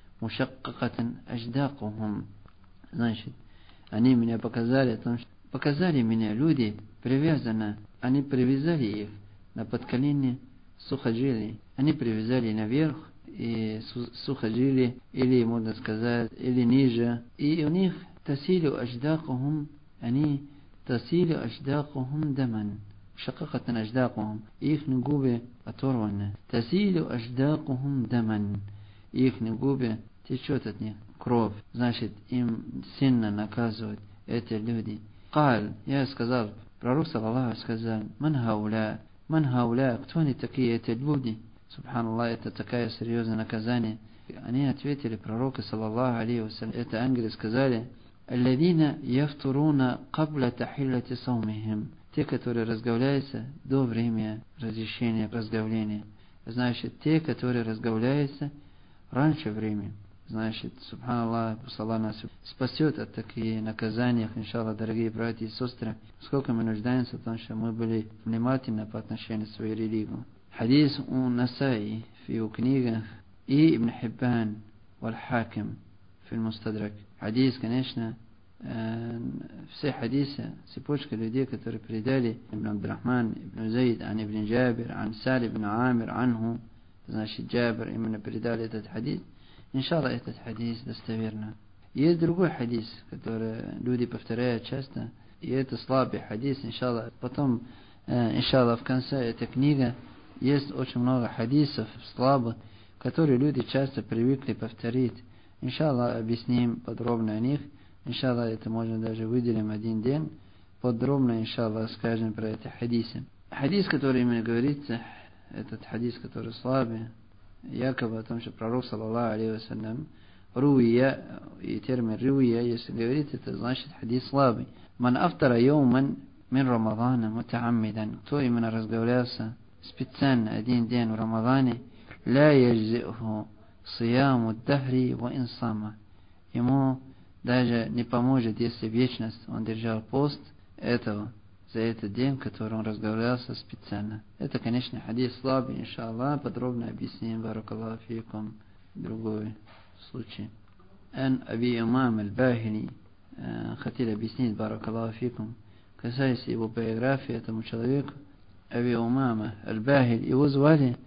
مشققة أجداقهم. Значит, они меня показали, показали меня люди, привязаны, они привязали их на подколене сухожилий. Они привязали наверх и сухожилия, или, можно сказать, или ниже. И у них тасилю аждакухум, они тасилю аждакухум даман. Шакакатан аждакухум. Их губы оторваны. Тасилю аждакухум даман. Их губы течет от них кровь. Значит, им сильно наказывают эти люди. Каль, я сказал, пророк, саллаллаху, сказал: ман хауля, кто они такие, эти люди? Субханаллах, это такое серьезное наказание. Они ответили пророку, саллаллаху алейхи вассалям, это ангелы сказали: алладина яфтуруна кабля тахиллати саумихим. Те, которые разговляются до времени разрешения разговления. Значит, те, которые разговляются раньше времени. Значит, субханаллах, пусть Аллах нас спасет от таких наказаний, иншаллах, дорогие братья и сестры. Сколько мы нуждаемся в том, что мы были внимательны по отношению к своей религии. Хадис у Насаи в его книгах и Ибн Хиббан валь-Хаким в Мустадрак. Хадис, конечно, все хадисы, цепочка людей, которые передали Ибн Абдурахман, Ибн Зайд, ан Ибн Джабир, ан Сали ибн Амир, анху, значит, Джабир именно передали этот хадис. Иншаллах, этот хадис достоверно. Есть другой хадис, который люди повторяют часто, и это слабый хадис, иншаллах. Потом, иншаллах, в конце этой книги есть очень много хадисов слабых, которые люди часто привыкли повторить. Иншаллах, объясним подробно о них. Иншаллах, это можно даже выделим один день. Подробно, иншаллах, скажем про эти хадисы. Хадис, который именно говорится, этот хадис, который слабый, якобы о том, что пророк, саллаллаху алейхи вассалям, руия, и термин руия, если говорит, это значит хадис слабый. Ман афтара йоуман мин Рамадана мутааммидан. Кто именно разговлялся специально один день в Рамадане, لا يجزئه صيام الدهر وإن صام. Ему даже не поможет, если вечность он держал пост этого, за этот день, который он разговлялся специально. Это, конечно, хадис слабый, иншаллах, подробно объясним, баракаллаху фикум, другой случай. Ан Аби Умама аль-Бахили, хотели объяснить, баракаллаху фикум, касаясь его биографии этому человеку. Аби Умама аль-Бахили, его звали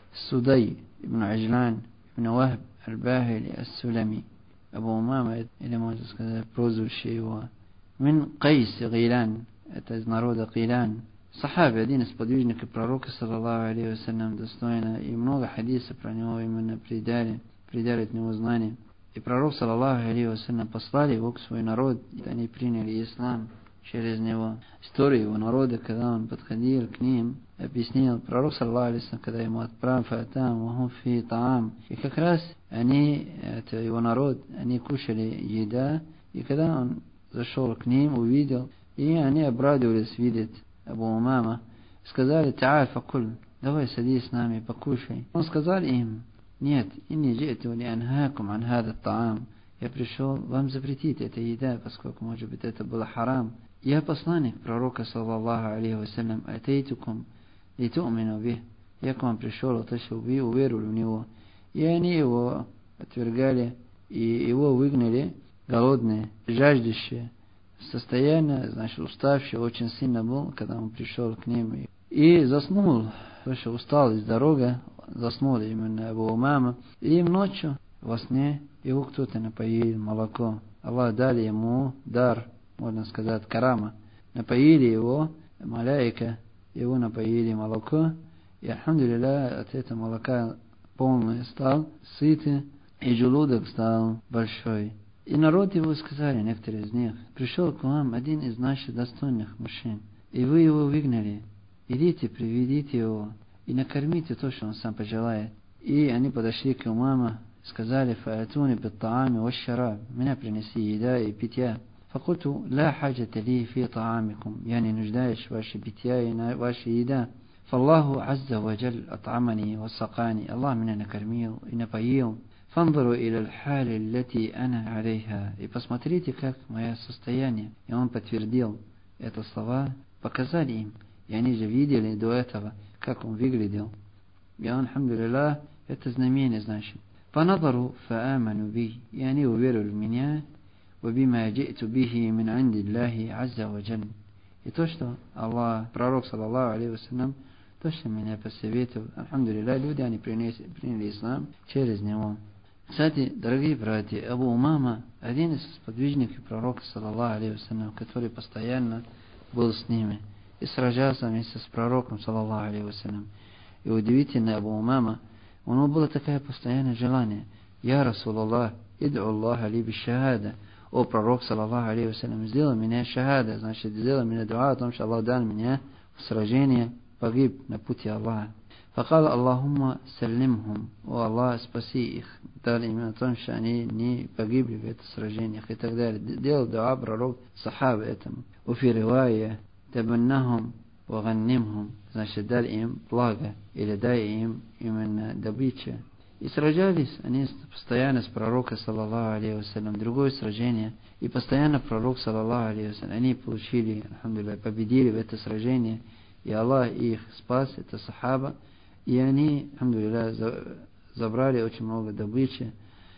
Судай ибн Аджлан ибн Вахб аль-Бахили ас-Сулами. Абу Умама, или можно сказать прозвище его, мин Кайс Гилан, это из народа Гилан. Сахаби, один из подвижников пророка, саллаллаху алейхи вассалям, достойно, и много хадисов про него именно придали от него знания. И пророк, саллаллаху алейхи вассалям, послали его к своему народу, и они приняли ислам через него. История его народа, когда он подходил к ним, объяснил пророк, саллаллаху алейхи вассалям, когда ему отправили там, вахум фи таам. И как раз они, это его народ, они кушали еда, и когда он зашел к ним, увидел, и они обрадовались видеть Абу Умама, сказали: «Та'аль факуль, давай садись с нами, покушай». Он сказал им: «Нет, инни джи'ту ли анхакум ан хада таам». Я пришел вам запретить эту еду, поскольку, может быть, это было харам. Я посланник пророка, саллаллаху алейхи вассалям, атейтукум ли ту'мину бих. Я к вам пришел, то, что вы уверовали в него. И они его отвергали, и его выгнали, голодные, жаждущие, состояние, значит, уставший очень сильно был, когда он пришел к ним. И заснул, потому что устал из дороги, заснул именно Абу Умама. И ночью во сне его кто-то напоил молоко. Аллах дали ему дар, можно сказать, карама. Напоили его, маляика, его напоили молоко. И, альхамдулилля, от этого молока полный стал, сытый, и желудок стал большой. И народ его сказали, некоторые из них: «Пришел к вам один из наших достойных мужчин, и вы его выгнали. Идите, приведите его, и накормите то, что он сам пожелает». И они подошли к Умама, сказали: «Фаатуни бит-таами ва-шараб». Меня принеси еда и питья. Факульту: «Ла хаджата ли фи таамикум». Я не нуждаюсь в вашей питья и на вашей еда. Фаллаху азза ва джаль ат'амани ва сакани. Аллах меня накормил и напоил. Фанзуру иля хали лати ана алейха. И посмотрите, как мое состояние. И он подтвердил это слова, показали им. И они же видели до этого, как он выглядел. И он, альхамдулилlah, это знамение, значит. Фаназару фааману би. И они уверовали в меня. Вабима джи'ту бихи мин анди Аллахи азза ва джаль. И то, что Аллах, пророк, саллаллаху алейхи вассалям, то, что меня посоветовал, альхамдулилlah, люди, они приняли ислам через него. Кстати, дорогие братья, Абу Умама, один из сподвижников пророка, саллаллаху алейхи вассалям, который постоянно был с ними и сражался вместе с пророком, саллаллаху алейхи вассалям. И удивительно, Абу Умама, у него было такое постоянное желание: «Я Расулаллах, иду Аллаха ли бишахада». О пророк, саллаллаху алейхи вассалям, сделай меня шахада, значит, сделай меня дуа о том, что Аллах дал меня в сражении, погиб на пути Аллаха. Факал Аллахумма саллимхум. О Аллах, спаси их. Дали именно о том, что они не погибли в этих сражениях и так далее. Делал дуа пророк сахабы этому. Уфи ривая табаннахум ва ганнимхум. Значит, дали им благо или дай им именно добычу. И сражались они постоянно с пророком, саллаллаху алейхи вассалям. Другое сражение. И постоянно пророк, саллаллаху алейхи вассалям, они получили, альхамдулилля, победили в это сражение. И Аллах их спас, это сахаба. И они, альхамдулилля, забрали очень много добычи.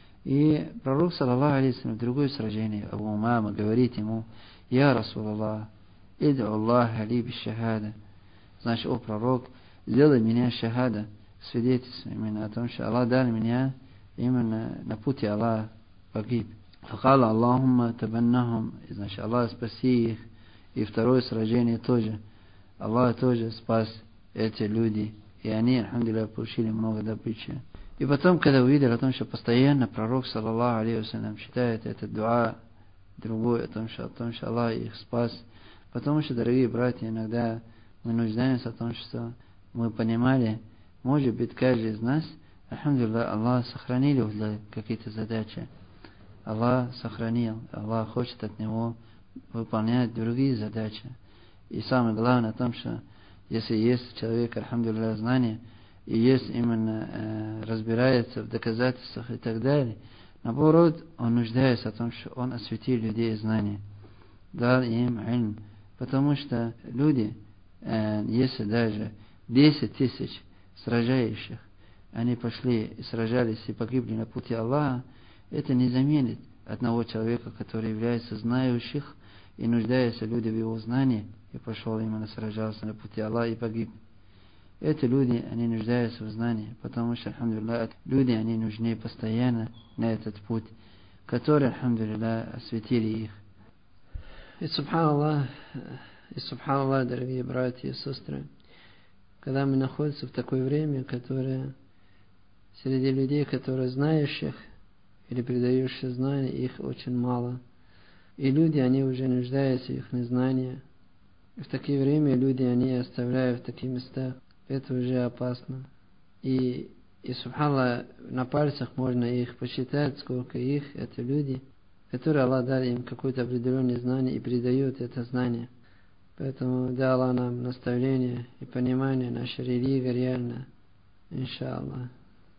И пророк, саллаллаху алейхи вассалям, в другое сражение, Абу Умама говорит ему: «Я Расулаллах, иду Аллаха ли бишахада». Значит, о пророк, сделай меня шахада, свидетельство именно о том, что Аллах дал меня именно на пути Аллаха погиб. Факал Аллахумма табаннахум. Значит, Аллах спаси их. И второе сражение тоже. Аллах тоже спас эти люди. И они, альхамдулилля, получили много добычи. И потом, когда увидел о том, что постоянно пророк, саллаллаху алейхи вассалям, читает этот дуа, другой о том, что Аллах их спас. Потому что, дорогие братья, иногда мы нуждаемся в том, что мы понимали, может быть, каждый из нас, альхамдулилля, Аллах сохранил для какие-то задачи. Аллах сохранил, Аллах хочет от него выполнять другие задачи. И самое главное в том, что если есть у человека, альхамдулилля, знания, и есть именно разбирается в доказательствах и так далее, наоборот, он нуждается в том, что он осветил людей знания, дал им ильм. Потому что люди, если даже 10 тысяч сражающих, они пошли и сражались и погибли на пути Аллаха, это не заменит одного человека, который является знающих и нуждается люди в его знании, и пошел именно сражался на пути Аллаха и погиб. Эти люди, они нуждаются в знании, потому что, альхамдулилля, люди, они нужны постоянно на этот путь, который, альхамдулилля, осветили их. И субханаллах, дорогие братья и сестры, когда мы находимся в такое время, которое среди людей, которые знающих или передающих знания, их очень мало. И люди, они уже нуждаются в их незнании. И в такие время люди, они оставляют в таких местах. Это уже опасно. И субханаллах, на пальцах можно их посчитать, сколько их, это люди, которые Аллах дал им какое-то определенное знание и передают это знание. Поэтому дай Аллах нам наставление и понимание нашей религии реально, иншаллах.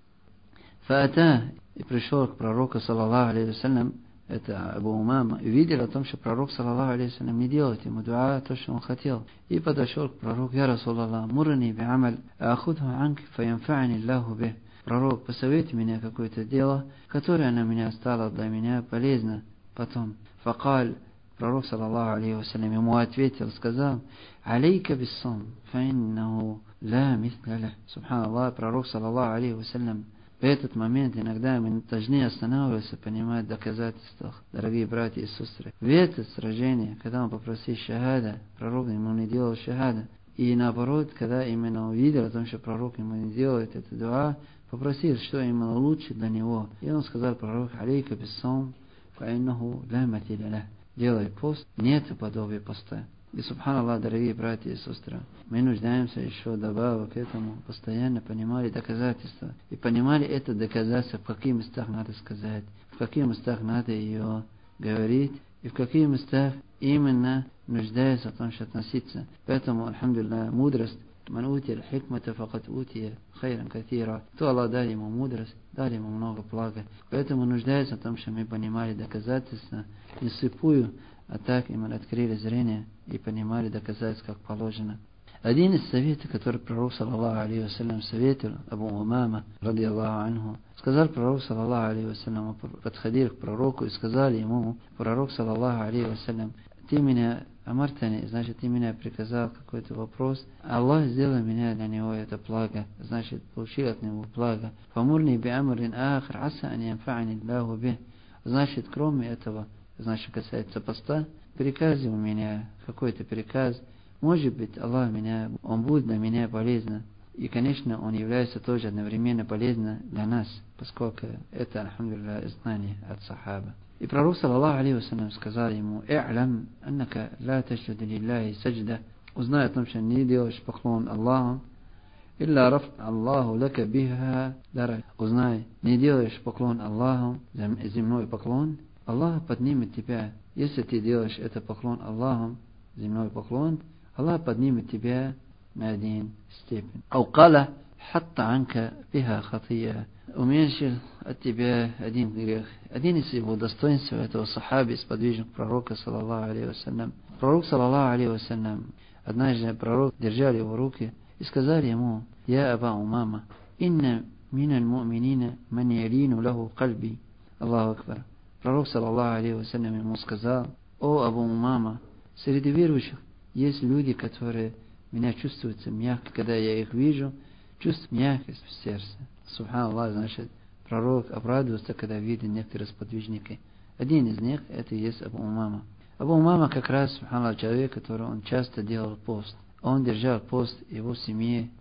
Фаата, и пришел к пророку, саллаллаху алейхи вассалям, это Абу Умама, и видел о том, что пророк, саллаллаху алейхи вассалям, не делает ему дуа, то, что он хотел. И подошел к пророку: «Я Расулаллах, мурни би амаль, ахудху анки, фаянфа'ани Аллаху бих». Пророк, посоветуй меня какое-то дело, которое на меня стало для меня полезно потом. Факаль, пророк, саллаллаху алейхи вассалям, ему ответил, сказал: алейка биссам, фаиннаху ла мисля лах. Субханаллах, пророк, саллаллаху алейхи вассалям, в этот момент иногда мы должны останавливаться, понимать в доказательствах, дорогие братья и сестры. В это сражение, когда он попросил шахада, пророк ему не делал шахада. И наоборот, когда именно увидел о том, что пророк ему не делает это дуа, попросил, что именно лучше для него. И он сказал: пророк, алейка биссам, фаиннаху ла матиля лах. Делай пост, нет подобия поста. И субханаллах, дорогие братья и сестры, мы нуждаемся еще добавок к этому, постоянно понимали доказательства. И понимали это доказательство, в каких местах надо сказать, в каких местах надо ее говорить, и в каких местах именно нуждается в том, что относиться. Поэтому, альхамдулилlah, мудрость, ман утия хикмата факат утия хайран катира. То Аллах дал ему мудрость, дал ему много блага. Поэтому нуждается в том, что мы понимали доказательства, не слепую, а так именно открыли зрение и понимали доказательства, как положено. Один из советов, который пророк, саллаллаху алейхи вассалям, советовал Абу Умама, ради Аллаху анху, сказал пророк, саллаллаху алейхи вассалям, подходил к пророку и сказали ему: пророк, саллаллаху алейхи вассалям, ты меня амартани, значит, ты меня приказал какой-то вопрос, Аллах сделал меня для него это благо, значит, получил от него благо. Фамурни би амрин ахр, аса ан янфа'ани Аллаху бих. Значит, кроме этого, значит, касается поста, приказе у меня, какой-то приказ, может быть, Аллах меня, он будет для меня полезно. И, конечно, он является тоже одновременно полезно для нас, поскольку это, альхамдулилля, знание от сахаба. И пророк, саллаллаху алейхи вассалям, сказал ему: «И'лам аннака ла таджуду лиллахи саджда». Узнай о том, что не делаешь поклон Аллаху, илля раф Аллаху лака биха дараджа. Узнай, не делаешь поклон Аллаху, земной поклон, Аллах поднимет тебя. Если ты делаешь это поклон Аллаху, земной поклон, Аллах поднимет тебя на один степень. Аукала хатта анка биха хатия. Уменьшил от тебя один грех. Один из его достоинств этого сахаби, сподвижник пророка, саллаллаху алейхи вассалям. Пророк, саллаллаху алейхи вассалям, однажды пророк держали его руки и сказали ему: «Я Аба Умама, инна миналь му'минина ман ялину лаху кальби». Аллаху акбар. Пророк, саллаллаху алейхи вассалям, ему сказал: «О Абу Умама, среди верующих есть люди, которые меня чувствуются мягко, когда я их вижу, чувствую мягкость в сердце». Субханаллах, значит, пророк обрадуется, когда видит некоторых сподвижников. Один из них это и есть Абу Умама. Абу Умама как раз, субханаллах, человек, который он часто делал пост. Он держал пост, его семье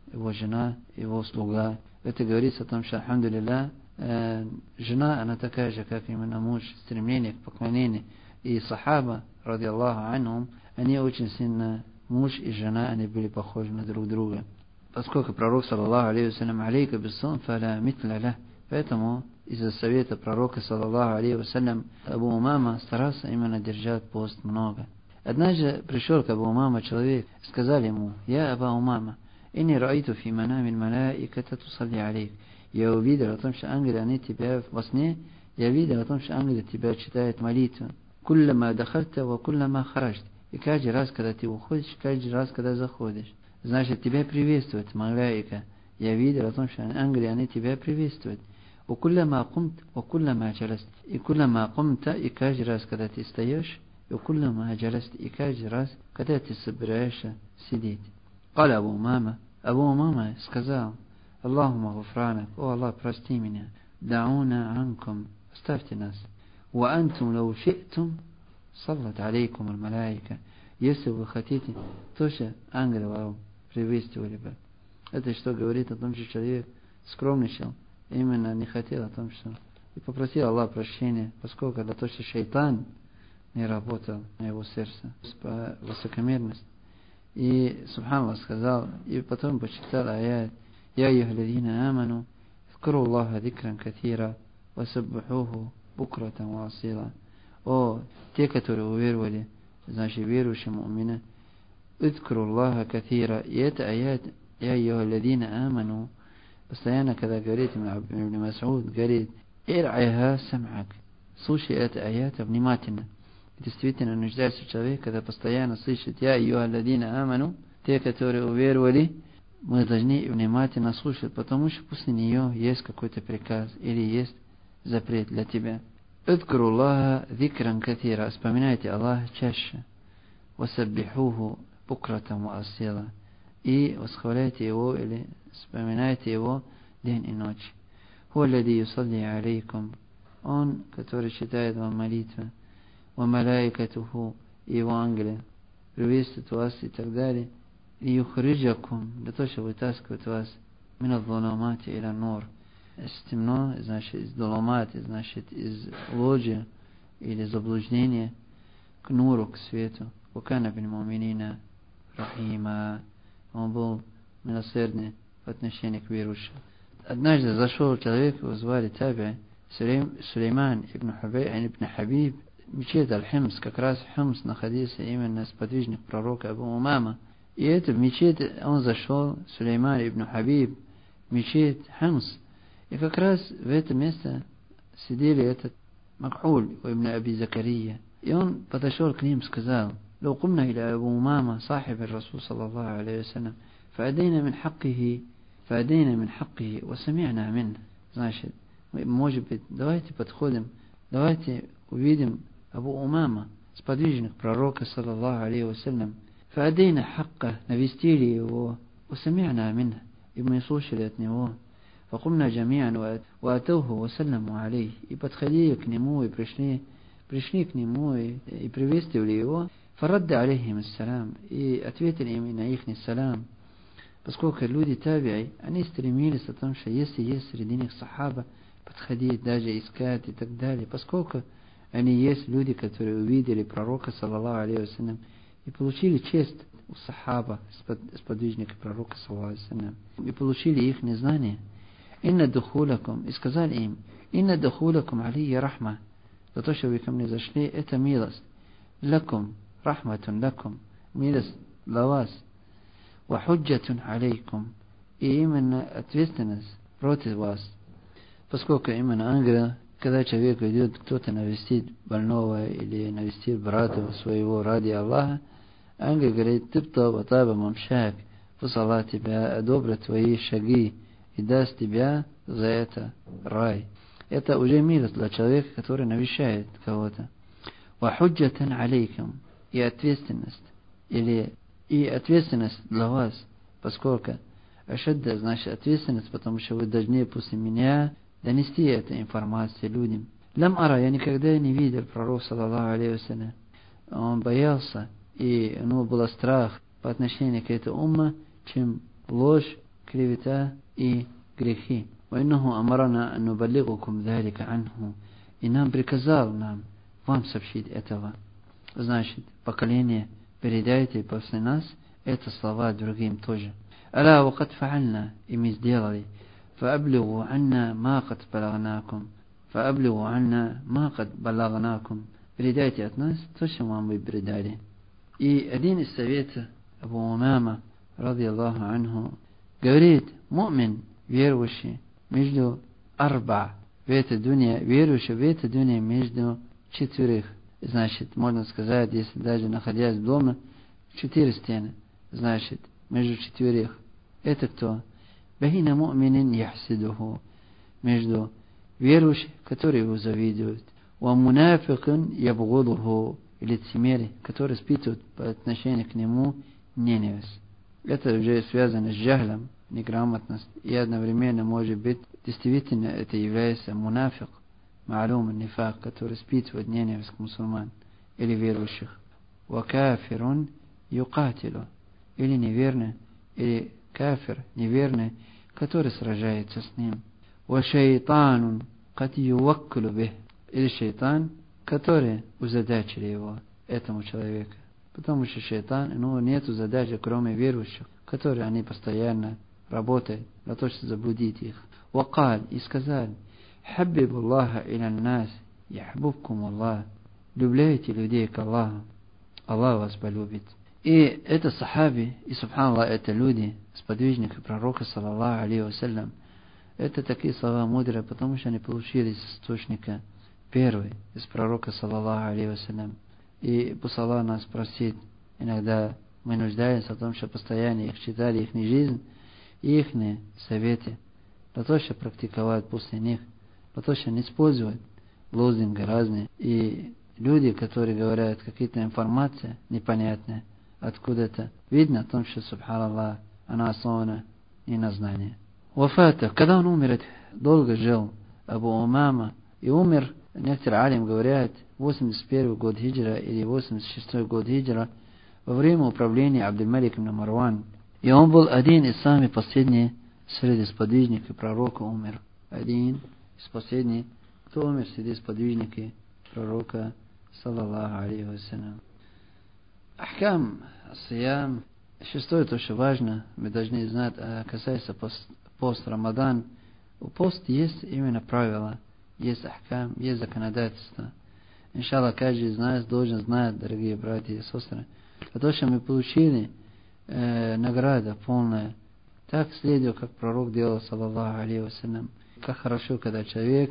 его жена, его слуга. Это говорится о том, что, альхамдулилля, жена, она такая же, как именно муж, стремление к поклонению. И сахаба, ради Аллаху анхум, они очень сильно, муж и жена, они были похожи на друг друга. Поскольку пророк, саллаллаху алейхи вассалям, алейка биссом фаля митля лях, поэтому из-за совета пророка, саллаллаху алейхи вассалям, Абу Умама старался именно держать пост много. Однажды пришел к Абу Умама человек, сказали ему: «Я Аба Умама, инни раайту фи манами аль-малаиката тусалли алейк». Я увидел о том, что ангелы, они тебя во сне, я видел о том, что ангелы тебя читают молитву. Куллама дахальта ва куллама харажт. И каждый раз, когда ты уходишь, каждый раз, когда заходишь. Значит, тебя приветствует малаика. Я видел о том, что ангелы, они тебя приветствуют. Укуллама кумт, укуллама джаласт. И куллама кумта, и каждый раз, когда ты встаешь, и укуллама джаласт, и каждый раз, когда ты собираешься сидеть. Каля Абу Умама. Абу Умама сказал: Аллахума гуфранак, о Аллах, прости меня. Дауна анкум, оставьте нас. Ва антум лау ши'тум, саллат алейкум аль-малаика. Если вы хотите, тоже ангелы вам приветствовали бы. Это что говорит о том, что человек скромничал, именно не хотел о том, что... И попросил Аллах прощения, поскольку это то, что шайтан не работал на его сердце, высокомерность. И Субханаллах сказал, и потом почитал аят: «Я айюхаллазина аману, зкуру Аллаха зикран катира, васаббихуху букратан ва асила». О, те, которые уверовали, значит, верующие мумины, зкуру Аллаха катира. И это аят «Я айюхаллазина аману». Постоянно, когда говорит Ибн Мас'уд, говорит: «Ир'айха сам'ак». Слушай это аят внимательно. Действительно нуждается человек, когда постоянно слышит «Я айюхаллазина аману», те, которые уверовали, мы должны внимательно слушать, потому что после нее есть какой-то приказ или есть запрет для тебя. «Удкуру Аллаха зикран катира». Вспоминайте Аллаха чаще. «Васаббихуху букратан ва асила». И восхваляйте его или вспоминайте его день и ночь. «Хуа аллади юсалли алейкум». Он, который читает вам молитвы. «Ва малаикатуху», и его ангелы приветствуют вас и так далее. «И юхриджакум», для того, чтобы вытаскивать вас мин адh-dhulumati иля нур. Из темно, значит, из доломати, значит, из лоджи или заблуждения к нуру, к свету. «Вакана бин муминина рахима». Он был милосердный в отношении к верующим. Однажды зашел человек, его звали Таби, Сулейман ибн Хабиб, мечеть Аль-Химс. Как раз Химс находился именно сподвижник пророка Абу Умама. И это в мечеть он зашел, Сулейман ибн Хабиб, мечеть Химс. И как раз в это место сидели этот Макхуль ибн Аби Закария. И он подошел к ним, сказал: «Ло кумна иля Абу Умама, сахиб Расул саллаллаху алейхи вассалям, фаадейна мин хаккихи, ва сами'на мин». Значит, может быть, давайте подходим, давайте увидим Абу Умама, сподвижник пророка саллаллаху алейхи вассалям. Фаадейна хакка, навестили его, ва сами'на мин, и мы слушали от него. Факумна джами'ан ва атуху ва салламу алейхи, и подходили к нему, и пришли к нему, и приветствовали его. Фарадда алейхим ассалам, и ответили им на их салам. Поскольку люди таби'и, они стремились о том, что если есть среди них сахаба, подходить, даже искать и так далее. Поскольку они есть люди, которые увидели пророка, саллаллаху алейхи вассалям, и получили честь у сахаба, сподвижника пророка, саллаллаху алейхи вассалям, и получили их незнание. «Инна духулакум», и сказали им: «Инна духулакум алия рахма». За то, что вы ко мне зашли, это милость. «Лакум рахматун лакум», милость для вас. «Ва худжатун алейкум», и именно ответственность против вас. Поскольку именно ангел, когда человек идет, кто-то навестит больного или навестит брата своего ради Аллаха, ангел говорит: «Тибта ва таба мамшак», пусть Аллах тебя одобрит твои шаги и даст тебя за это рай. Это уже милость для человека, который навещает кого-то. «Ва худжатан алейкум», и ответственность, и ответственность для вас, поскольку ашадда, значит ответственность, потому что вы должны после меня донести эту информацию людям. Лям ара, я никогда не видел пророка, саллаллаху алейхи вассалям. Он боялся, и у него был страх по отношению к этой умме, чем ложь клевета и грехи. وإنه أمرنا أن نبلغكم ذلك عنه. И нам приказал вам сообщить этого. Значит, поколение, передайте после нас это слова другим тоже. ألا وقد فعلنا, и мы сделали. فأبلغوا عنا ما قد بلغناكم. فأبلغوا عنا ما قد بلغناكم. Передайте от нас то, что вам мы передали. И один из советов Абу Умама, ради Аллаху анху, говорит, му'мин, верующий, между арба, в этой дуне, верующий в этой дуне между четверых. Значит, можно сказать, если даже находясь в доме, 4 стены, значит, между четверых. Это кто? Бахина му'минин яхсидуху. Между верующим, который его завидует. Ва мунафикин ябгудуху. Или лицемерие, который испытывает по отношению к нему ненависть. Это уже связано с джахлом, неграмотностью, и одновременно может быть, действительно, это является мунафик, ма'лум нифак, который испытывает ненависть к мусульман или верующих. Ва кафирун юкатилу. Или неверный, или кафир, неверный, который сражается с ним. Ва шайтанун кат юваккулу бих. Или шайтан, которые узадачили его, этому человеку. Потому что шайтан, нету задачи, кроме верующих, которые они постоянно работают для того, чтобы заблудить их. Вакаль, и сказал, хаббибу Аллаха илян нас, яхбубкум Аллах. Любляйте людей к Аллаху, Аллах вас полюбит. И это сахаби, и субханаллах, это люди, сподвижники пророка, саллаллаху алейхи вассалям. Это такие слова мудрые, потому что они получили из источника первый из пророка, саллаллаху алейхи вассалям. И пусть Аллах нас простит, иногда мы нуждаемся в том, что постоянно их читали, их жизнь, и их советы, для того, чтобы практиковать после них, для того, чтобы не использовать лозунги разные. И люди, которые говорят какие-то информации непонятные, откуда-то, видно о том, что, субханаллах, она основана не на знании. Вафата, когда он умер, долго жил Абу Умама, и умер, некоторые алим говорят, 81 год хиджра или 86 год хиджра, во время управления Абдул-Малик ибн Марван. И он был один из самых последних среди сподвижников пророка умер. Один из последних, кто умер среди сподвижников пророка, саллаллаху алейхи вассалям. Ахкам асиям. Шестое, то, что важно, мы должны знать, касается пост Рамадан. У пост есть именно правила, есть ахкам, есть законодательство. Иншаллах, каждый из нас должен знать, дорогие братья и сестры, потому что мы получили награда полная. Так следует, как пророк делал, саллаллаху алейхи вассалям. Как хорошо, когда человек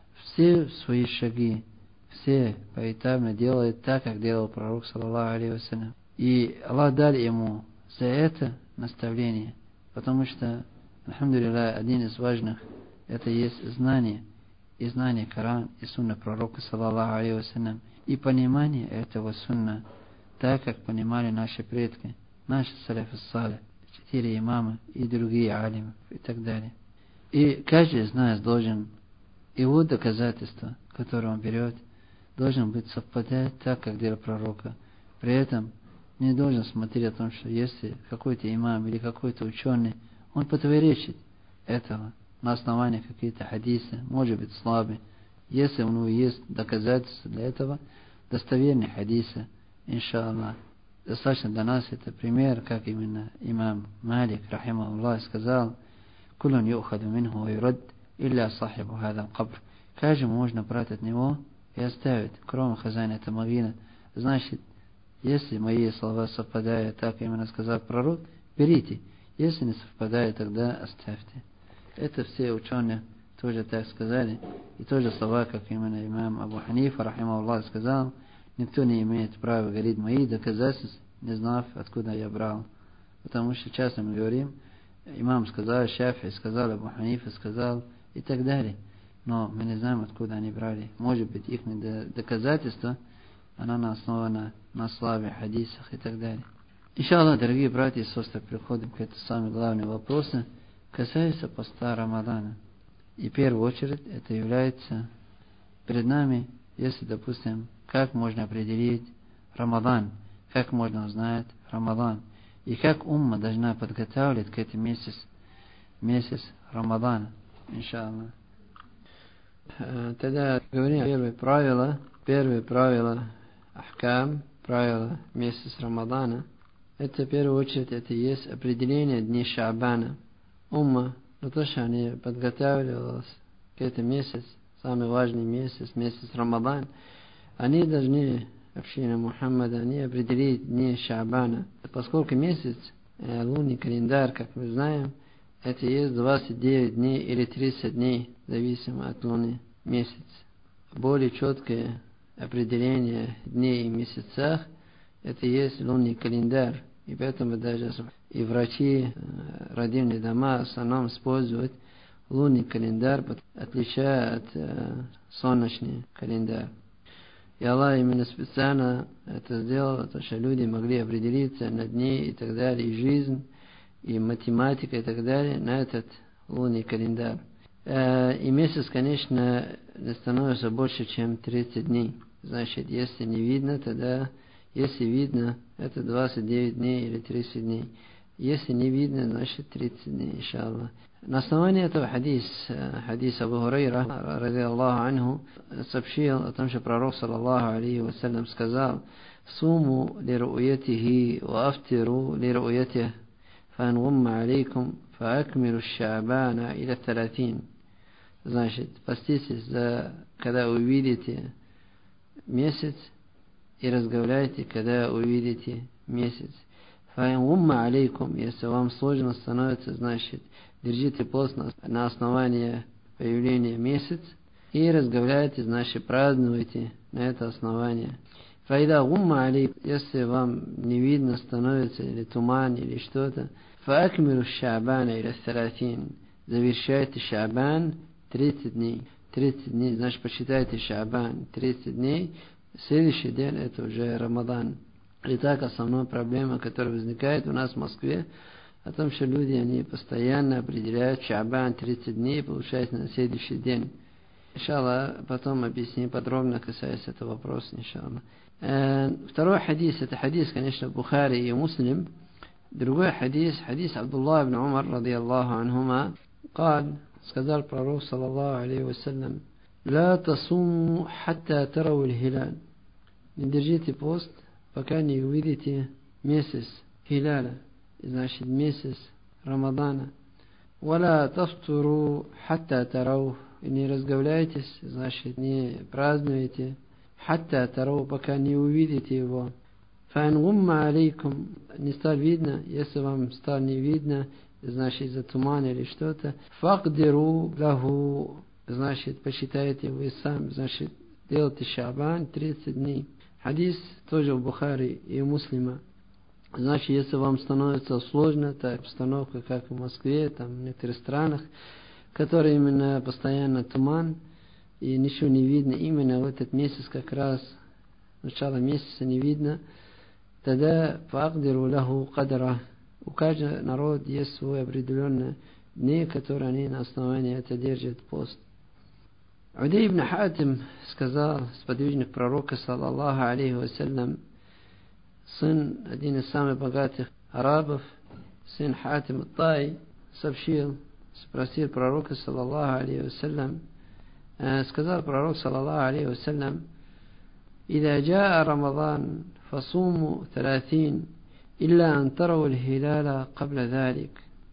все свои шаги, все поэтапно делает так, как делал пророк, саллаллаху алейхи вассалям. И Аллах дал ему за это наставление, потому что, альхамдулиллах, один из важных, это есть знание, и знание Корана и сунна пророка, саллаллаху алейхи вассалям, и понимание этого сунна, так как понимали наши предки, наши салаф ас-салих, 4 имама и другие алимы и так далее. И каждый из нас должен, его доказательства, которые он берет, должен быть совпадать так, как дело пророка. При этом не должен смотреть о том, что если какой-то имам или какой-то ученый, он противоречит этого на основании каких-то хадисы, может быть слабый. Если у него есть доказательства для этого, достоверные хадисы, иншаллах. Достаточно для нас это пример, как именно имам Малик, рахимахуллах, сказал, «Кулун юхаду минху ва юрад, илля сахибу хада кабр». Каждому можно брать от него и оставить, кроме хозяина этой могилы. Значит, если мои слова совпадают, так именно сказал пророк, берите. Если не совпадает, тогда оставьте. Это все ученые тоже так сказали. И тоже слова, как именно имам Абу Ханифа, рахимахуллах, сказал, никто не имеет права говорить мои доказательства, не знав, откуда я брал. Потому что часто мы говорим, имам сказал, Шафи сказал, Абу Ханифа сказал и так далее. Но мы не знаем, откуда они брали. Может быть, их доказательства, она основана на славе, хадисах и так далее. Иншаллах, дорогие братья и сестры, приходим к этому самым главным вопросам, касаются поста Рамадана. И в первую очередь это является перед нами, если, допустим, как можно определить Рамадан, как можно узнать Рамадан, и как умма должна подготавливать к этому месяцу. mjesec Ramadana, inša Allah. Tada govorim prve pravila ahkam, правила месяц Рамадана. Это в первую очередь это есть определение дней Шаабана. Умма, но то, что они подготавливались к этому месяц, самый важный месяц, месяц Рамадан, они должны, община Мухаммада, они определить дни Шаабана. Поскольку месяц, лунный календарь, как мы знаем, это есть 29 дней или 30 дней, зависимо от луны месяц. Более четкое определение дней и месяцах это есть лунный календарь. И поэтому даже и врачи, родильные дома в основном используют лунный календарь, отличая от солнечный календарь. И Аллах именно специально это сделал, потому что люди могли определиться на дни и так далее, и жизнь, и математика и так далее на этот лунный календарь. И месяц, конечно, не становится больше, чем 30 дней. Значит, если не видно, тогда, если видно, это 29 дней или 30 дней. Если не видно, значит 30 дней, иншаллах. На основании этого хадис Абу Хурайра, ради Аллаху анху, сообщил о том, что пророк, саллаллаху алейхи вассалям, сказал: «Суму ли ру'ятихи ва афтиру ли ру'ятих, фан гумма алейкум, фа акмиру ша'бана иля 30». Значит, поститесь, когда увидите месяц, и разговаривайте, когда увидите месяц. Фаин умма алейкум, если вам сложно становится, значит, держите пост на основании появления месяца, и разговаривайте, значит, празднуйте на это основание. Фаида умма алейкум, если вам не видно становится, или туман, или что-то, фаакмиру ша'бана иля 30, завершайте ша'бан 30 дней. 30 дней, значит, посчитайте ша'бан 30 дней, следующий день это уже Рамадан. Итак, основная проблема, которая возникает у нас в Москве, о том, что люди, они постоянно определяют ша'бан 30 дней, получается на следующий день. Иншаллах, потом объясню подробно, касаясь этого вопроса, иншаллах. Второй хадис, это хадис, конечно, Бухари и Муслим. Другой хадис, хадис Абдуллах ибн Умар, ради Аллаху анхума, сказал пророк, саллаллаху алейхи вассалям: «Ла тасуму хатта тарау аль-хилаль». Не держите пост, пока не увидите месяц хиляля, значит месяц Рамадана. «Вала тафтуру хатта тарау». И не разговляйтесь, значит не празднуйте, хатта тарау, пока не увидите его. «Фаин гумма алейкум». Не стало видно, если вам стало не видно, значит из-за тумана или что-то, факдиру лаху, значит посчитайте вы сами, значит делайте ша'бан 30 дней. Хадис тоже в Бухари и Муслима. Значит, если вам становится сложно, так обстановка, как в Москве, там в некоторых странах, которые именно постоянно туман, и ничего не видно, именно в этот месяц как раз, начало месяца не видно, тогда факдиру лаху кадра. У каждого народа есть свой определенный дни, которые они на основании это держат пост. Удей ибн Хатим сказал, сподвижник пророка, саллаллаху алейхи вассалям, сын, один из самых богатых арабов, сын Хатим ат-Таи, сообщил, спросил пророка, саллаллаху алейхи вассалям, сказал пророк, саллаллаху алейхи вассалям: «Ида джаа Рамадан, фасуму 30, илля ан тарау аль-хиляля кабля залик».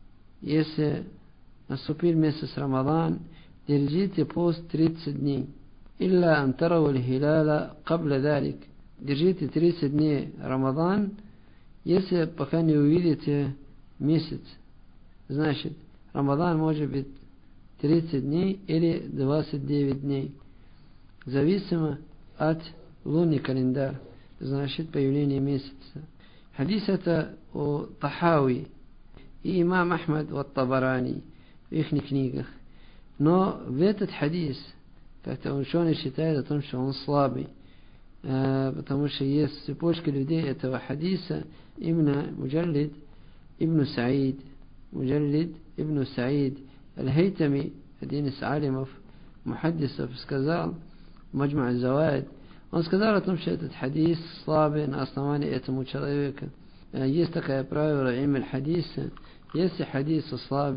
Если наступил месяц Рамадан, держите пост 30 дней. Илля ан тарау аль-хиляля кабля залик. Держите 30 дней Рамадан, если пока не увидите месяц. Значит, Рамадан может быть 30 дней или 29 дней. Зависимо от лунный календарь, значит появление месяца. Хадис это о Тахави и имам Ахмад и Табарани в их книгах. Но в этот хадис, как-то ученые считают о том, что он слабый, потому что есть цепочка людей этого хадиса, именно Муджаллид ибн Саид Аль-Хайтами, один из алимов, мухаддисов, сказал в Маджма' аль-Заваид, он сказал о том, что этот хадис слабый на основании этому человека. Есть такое правило, имя хадиса, если хадис слабый,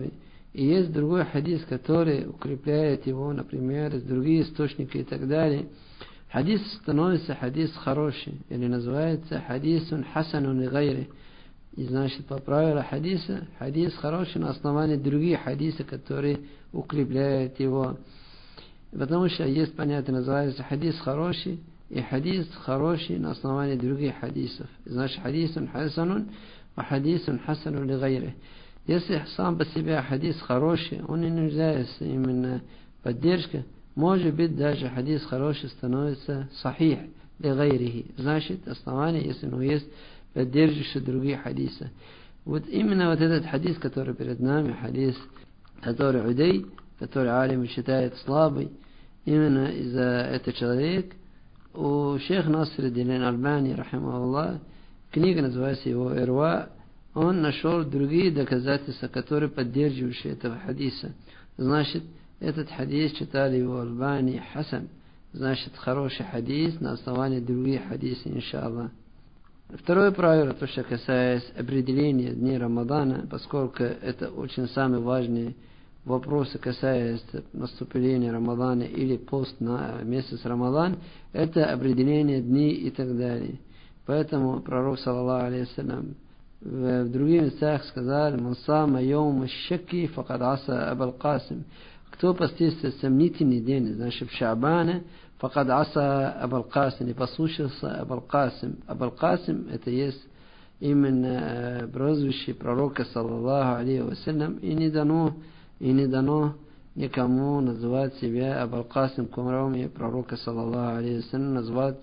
И есть другой хадис, который укрепляет его, например, из других источников и так далее. Хадис становится хадис хороший, или называется хадисун хасанун ли гайри. И значит, по правилу хадиса, хадис хороший на основании других хадисов, которые укрепляют его. Потому что есть понятие, называется хадис хороший, и хадис хороший на основании других хадисов. Значит, хадисун хасанун, а хадисун хасанун ли гайри. Если сам по себе хадис хороший, он не нуждается именно поддержка, может быть, даже хадис хороший становится сахих ли гайрихи. Значит, основание, если есть поддерживающие другие хадисы. Вот именно вот этот хадис, который перед нами, хадис, который Удей, который алим считает слабый, именно из-за этого человека, у шейх Насриддин Альбани, рахимахуллах, книга называется его «Ирва», он нашел другие доказательства, которые поддерживающие этого хадиса. Значит, этот хадис читали его Альбани Хасан, значит, хороший хадис на основании других хадисов, иншаллах. Второе правило, то, что касается определения дней Рамадана, поскольку это очень самый важный вопрос, касается наступления Рамадана или пост на месяц Рамадан, это определение дней и так далее. Поэтому пророк, саллаллаху алейхи вассалям, в других местах сказал: «Ман сама йома шакки факад аса Абул Касим». Кто постится сомнительный день, значит, в Шаабане, факад аса Абул Касим, не послушался Абул Касим. Абул Касим это есть именно прозвище пророка, саллаллаху алейхи вассалям, и не дано никому называть себя Абул Касим, кроме пророка, саллаллаху алейхи вассалям, назвать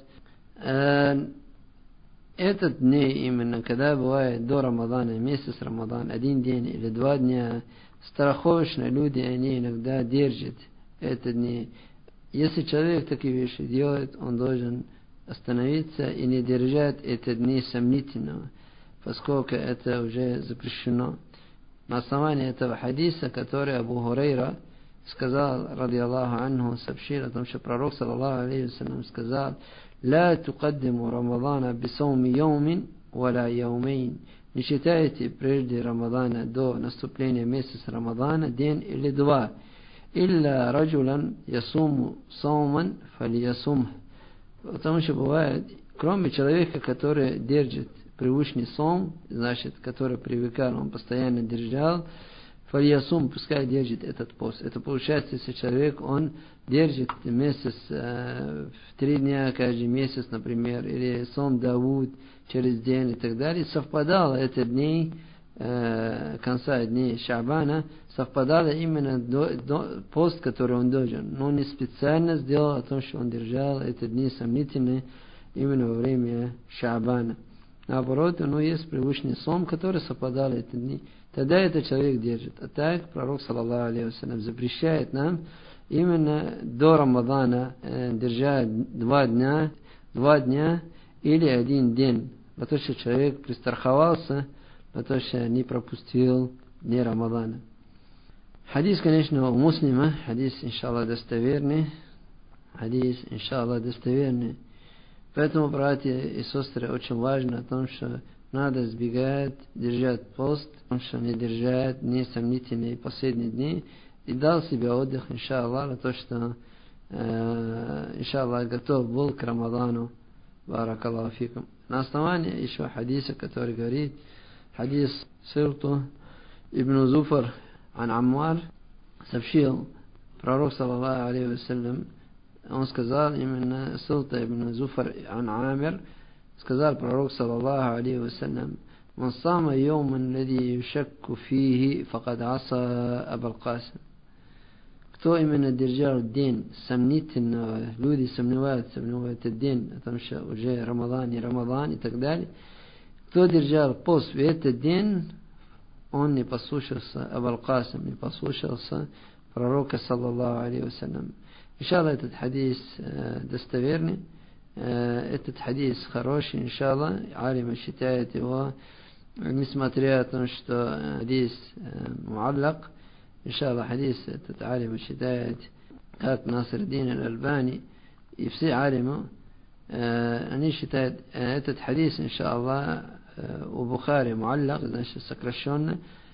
этот день именно, когда бывает до Рамадана, месяц Рамадан, один день или 2 дня, страховочные люди, они иногда держат это дни. Если человек такие вещи делает, он должен остановиться и не держать эти дни сомнительного, поскольку это уже запрещено. На основании этого хадиса, который Абу Хурайра сказал, ради Аллаху анху, сообщил о том, что пророк, саллаллаху алейхи вассалям, сказал: «Ла тукаддиму Рамадана бисауми йоумин валя йоумейн». Не считайте прежде Рамадана, до наступления месяца Рамадана, день или 2. «Илля раджулян ясуму сауман фалиясум». Потому что бывает, кроме человека, который держит привычный сом, значит, который привыкал, он постоянно держал, фалиясум, пускай держит этот пост. Это получается, если человек, он держит месяц, в 3 дня каждый месяц, например, или сом Давуд через день и так далее, совпадало эти дни, конца дней Шаабана, совпадало именно до пост, который он должен. Но не специально сделал о том, что он держал эти дни сомнительные именно во время Шаабана. Наоборот, есть привычный сом, который совпадал эти дни. Тогда этот человек держит. А так, пророк, саллаллаху алейхи вассалям, запрещает нам именно до Рамадана держать 2 дня или 1 день. Потому что человек пристраховался, потому что не пропустил дни Рамадана. Хадис, конечно, у муслима, хадис, иншаллах, достоверный. Поэтому, братья и сестры, очень важно о том, что надо избегать держать пост, потому что не держать несомнительные последние дни, и дал себе отдых, иншаллах, на то, что, иншаллах, готов был к Рамадану. Баракаллаху фикум. На основании еще хадиса, который говорит, хадис Сирту ибн Зуфар ан Аммар, сообщил пророк, саллаллаху алейхи вассалям, он сказал именно Сирту ибн Зуфар ан Амир, сказал пророк, саллаллаху алейхи вассалям: «Ман сама йоуман лади юшакку фихи факад аса Абул Касим». Кто именно держал день сомнительного, люди сомневаются в этот день, о том, что уже Рамадан, не Рамадан и так далее. Кто держал пост в этот день, он не послушался Абул Касим, не послушался пророка, саллаллаху алейхи вассалям. Иншаллах, этот хадис достоверный, этот хадис хороший, иншаллах, алимы считают его, несмотря на то, что хадис муаллак. Иншаллах, хадис этот алимы считает, как Насриддин Аль-Альбани и все алимы, они считают этот хадис, иншаллах, у Бухари муаллак, значит, сокращенно,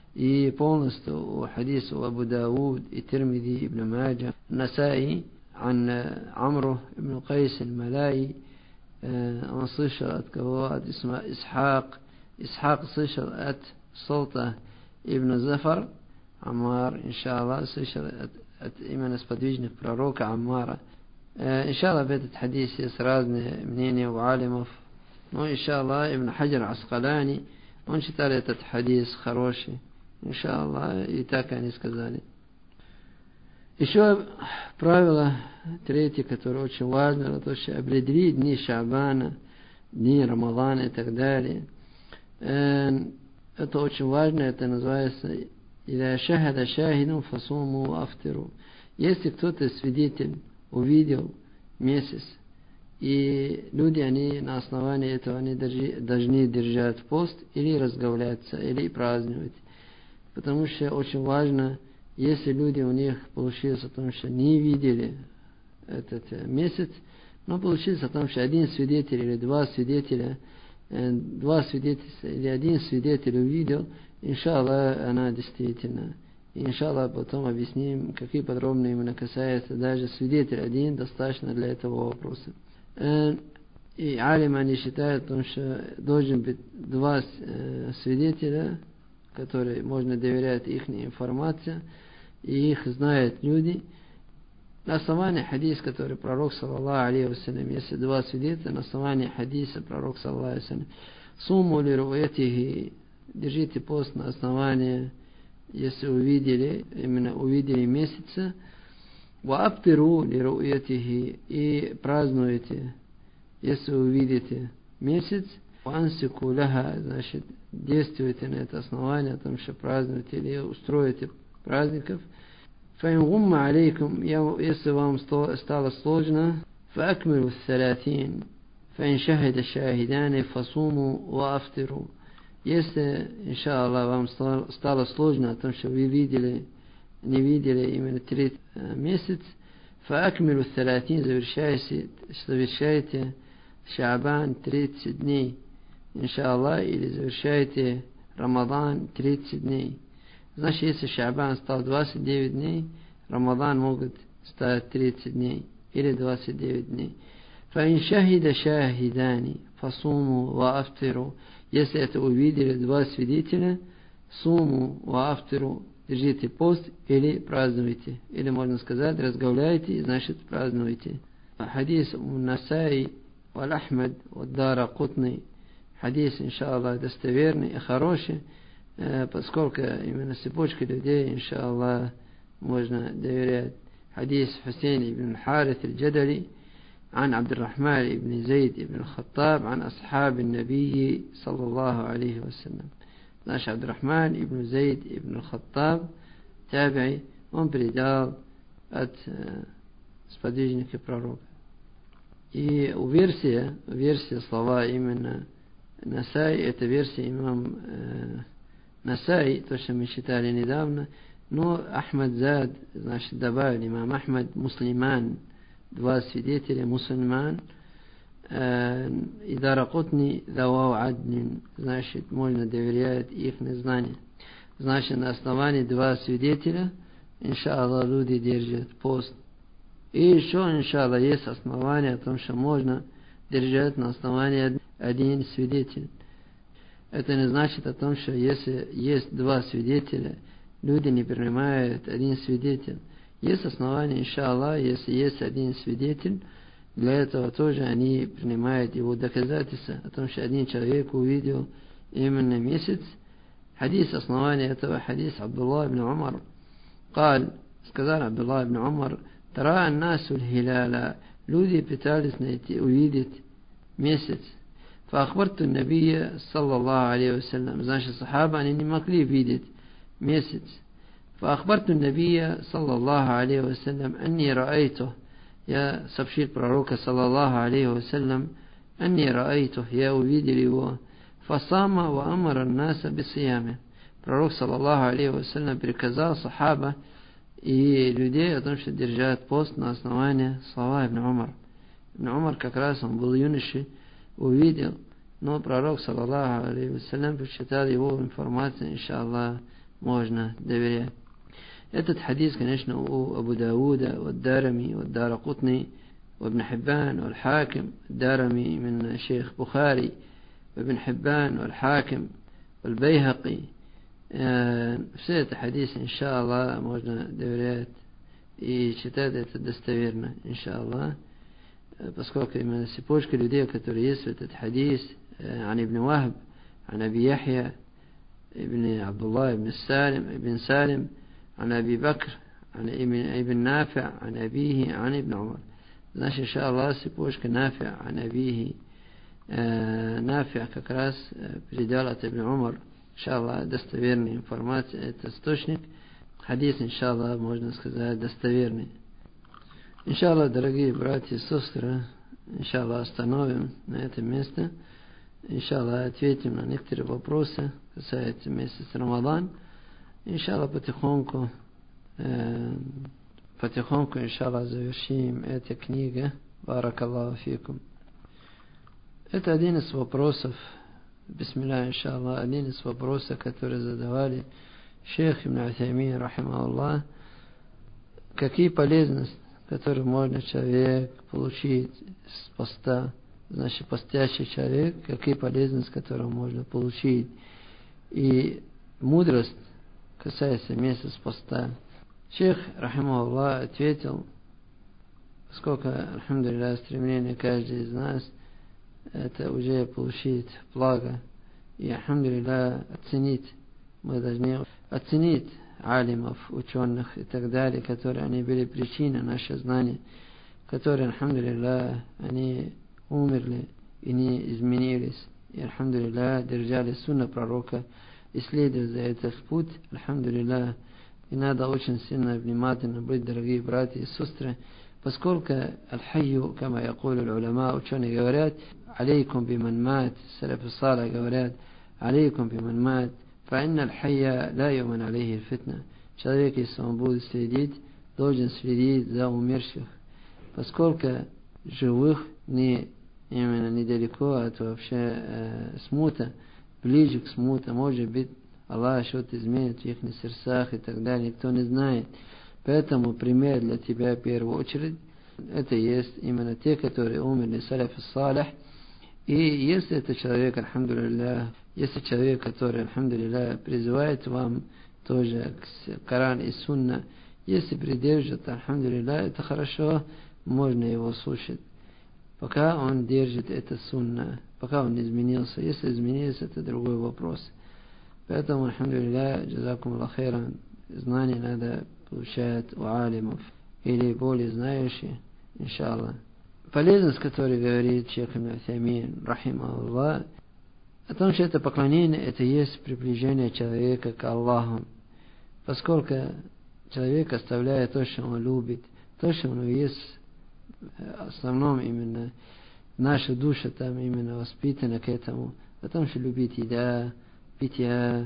и полностью хадис у Абу Дауд и Тирмиди, Ибн Маджа, Насаи, عن عمرو بن قيس الملائي. Он слышал от кого? От Исхак. Исхак слышал от Солта ибн Зафар, Амар, иншаллах, слышал от именно сподвижных пророка Аммара. Иншаллах, в этот хадис есть разные мнения у алимов. Но, иншаллах, Ибн Хаджар Аскалани, он считал этот хадис хороший. Иншаллах, и так они сказали. Еще правило третье, которое очень важно, это то, что определить дни Шаабана, дни Рамадана и так далее. Это очень важно, это называется «Иля шахада шахидун фасуму афтиру». Если кто-то свидетель увидел месяц, и люди, они на основании этого они должны держать пост или разговляться, или праздновать. Потому что очень важно, если люди у них получилось о том, что не видели этот месяц, но получилось о том, что один свидетель или два свидетеля или один свидетель увидел, иншаллах, она действительно. Иншаллах, потом объясним, какие подробные именно касаются даже свидетель один, достаточно для этого вопроса. И алимы, они считают, что должен быть два свидетеля, которые можно доверять их информации, и их знают люди. На основании хадиса, который пророк, саллаллаху алейхи вассалям, если два свидетеля, на основании хадиса пророк, саллаллаху алейхи вассалям, сумму ли руэтихи, держите пост на основании, если увидели месяца, ва аптиру ли руэтихи, и празднуете, если увидите месяц, ва ансику ляха, значит, действуйте на это основание, о том, что празднуете или устроите праздников. فإن غم عليكم, если вам стало сложно, فأكملوا الثلاثين, فإن شهد الشاهدان فصوموا وأفطروا. Если, иншаллах, вам стало сложно о том, что вы не видели именно 3 месяца, فأكملوا الثلاثين, завершайте Шаабан 30 дней, иншаллах, или завершайте Рамадан 30 дней. Значит, если Шаабан стал 29 дней, Рамадан могут стать 30 дней или 29 дней. فإن شهد شاهدان فصوموا وأفطروا. Если это увидели два свидетеля, суму وأفطروا, держите пост или празднуйте. Или можно сказать, разговляйте, значит празднуйте. Хадис у Насаи, валь Ахмад, валь-Дара Кутни. Хадис, иншаллах, достоверный и хороший, поскольку именно цепочка людей, иншаллах, можно доверять. حديث حسين بن الحارث الجدلي عن عبد الرحمن بن زيد بن الخطاب عن أصحاب النبي صلى الله عليه وسلم. ناش عبد الرحمن بن زيد بن الخطاب تابعي, он передал от сподвижника пророка. И версия слова именно Насай, это версия имам Насай, то, что мы читали недавно, но Ахмад Зад, значит, добавили, имам Ахмад муслиман, два свидетеля мусульман, и Даракутни давау аднин, значит, можно доверять их знанию. Значит, на основании два свидетеля, иншаллах, люди держат пост. И еще, иншаллах, есть основания о том, что можно держать на основании один свидетель. Это не значит о том, что если есть два свидетеля, люди не принимают один свидетель. Есть основания, иншаллах, если есть один свидетель, для этого тоже они принимают его доказательства о том, что один человек увидел именно месяц. Хадис, основание этого хадиса Абдуллах ибн Умар. Сказал Абдуллах ибн Умар, тара аннасу л-хиляла, люди пытались увидеть месяц. فأخبرت النبي صلى الله عليه وسلم, значит, сахаба, они не могли видеть месяц. فأخبرت النبي صلى الله عليه وسلم أني رأيته, я сообщил пророка صلى الله عليه وسلم أني رأيته, я увидел его. فصام وأمر الناس بصيامه, пророк صلى الله عليه وسلم приказал сахаба и людей о том, что держат пост на основании слова Ибн Умар. Ибн Умар как раз он был юношей, увидел, но пророк, саллаллаху алейхи вассалям, прочитал его информацию, иншаллах, можно доверять. Этот хадис, конечно, у Абу Дауда, والدارمي والدارقطني وابن حبان والحاكم. الدارمي من شيخ بخاري وابن حبان والحاكم والبيهقي. Все это хадис, инша Аллах, можно доверять и читать это достоверно, инша Аллах, поскольку именно цепочка людей, которые есть в этот хадис, عن ابن وهب عن أبي يحيى ابن عبد الله ابن سالم عن أبي بكر عن ابن نافع عن أبيه عن ابن عمر. Значит, инша Аллах, цепочка Нафи عن أبيه, Нафи как раз передал от Ибн Умар. Инша Аллах, достоверная информация, это источник. Хадис, инша Аллах, можно сказать, достоверный. Инша Аллах, дорогие братья и сестры, инша Аллах, остановим на этом месте. Инша Аллах, ответим на некоторые вопросы, касаются месяца Рамадан. Инша Аллах, потихоньку, инша Аллах, завершим эту книгу. Баракаллаху фикум. Это один из вопросов, бисмилля, инша Аллах, один из вопросов, которые задавали шейх Ибн Утаймин, рахимахуллах, какие полезности, которые можно человек получить с поста, значит, постящий человек, какие полезности, которые можно получить, и мудрость, касается месяца поста. Шейх, рахимахуллах, ответил, поскольку, альхамдулилля, стремление каждый из нас это уже получить благо, и, альхамдулилля, оценить, мы должны оценить алимов, ученых и так далее, которые они были причиной наших знаний, которые, альхамдулилля, они умерли и не изменились, и, альхамдулилля, держали сунна пророка, исследуя за этот путь, альхамдулилля. И надо очень сильно внимательно быть, дорогие братья и сестры, поскольку аль-хайю, кама якулю уляма, ученые говорят, алейкум биман мат, салаф салих говорят, алейкум биман мат, фаинна аль-хайя ла юман алейхи фитна. Человек, если он будет следить, должен следить за умерших, поскольку живых именно недалеко от вообще смута, ближе к смуте, может быть, Аллах что-то изменит в их сердцах и так далее, никто не знает. Поэтому пример для тебя в первую очередь, это есть именно те, которые умерли, салаф салих. И если это человек, альхамдулилля, если человек, который, альхамдулилля, призывает вам тоже к Коран и Сунна, если придержит, альхамдулилля, это хорошо, можно его слушать. Пока он держит это Сунна, пока он не изменился. Если изменился, это другой вопрос. Поэтому, альхамдулилля, джазакум Аллах хайран, знания надо получать у алимов или более знающие, иншаллах. Полезность, которую говорит шейх Ибн Утаймин, рахимахуллах, о том, что это поклонение, это есть приближение человека к Аллаху. Поскольку человек оставляет то, что он любит, то, что он есть, в основном именно наша душа там именно воспитана к этому, потому что любит еда, питья,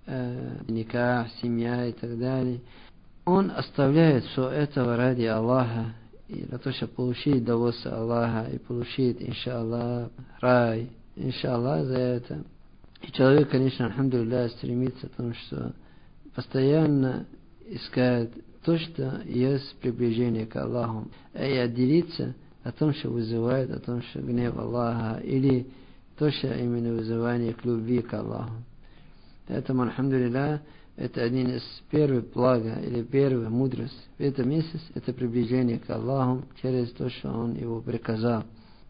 никах, семья и так далее. Он оставляет все этого ради Аллаха, и для того, чтобы получить удовольствие Аллаха, и получить, иншаллах, рай, иншаллах, за это. И человек, конечно, альхамдулилля, стремится к тому, что постоянно искать то, что есть приближение к Аллаху, и отделиться от том, что вызывает, о том, что гнев Аллаха, или то, что именно вызывание к любви к Аллаху. Поэтому, альхамдулилля, это один из первых блага, или первая мудрость в этом месяце, это приближение к Аллаху через то, что Он его приказал.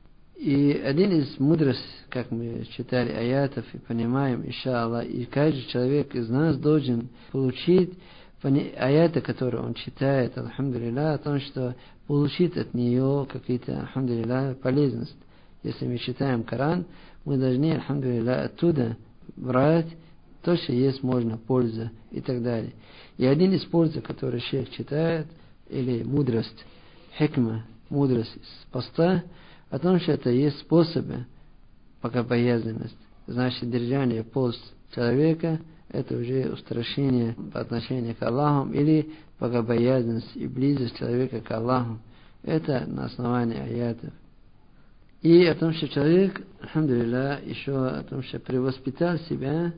И один из мудростей, как мы читали аятов и понимаем, иншаллах, и каждый человек из нас должен получить аяты, которые он читает, альхамдулилля, о том, что получить от нее какие-то, альхамдулилля, полезности. Если мы читаем Коран, мы должны, альхамдулилля, оттуда брать то, что есть можно, польза и так далее. И один из пользы, который шейх читает, или мудрость, хикма, мудрость из поста, о том, что это есть способы богобоязненности. Значит, держание пост человека, это уже устрашение по отношению к Аллаху, или богобоязненность и близость человека к Аллаху. Это на основании аятов. И о том, что человек, альхамдулилля, еще о том, что превоспитал себя,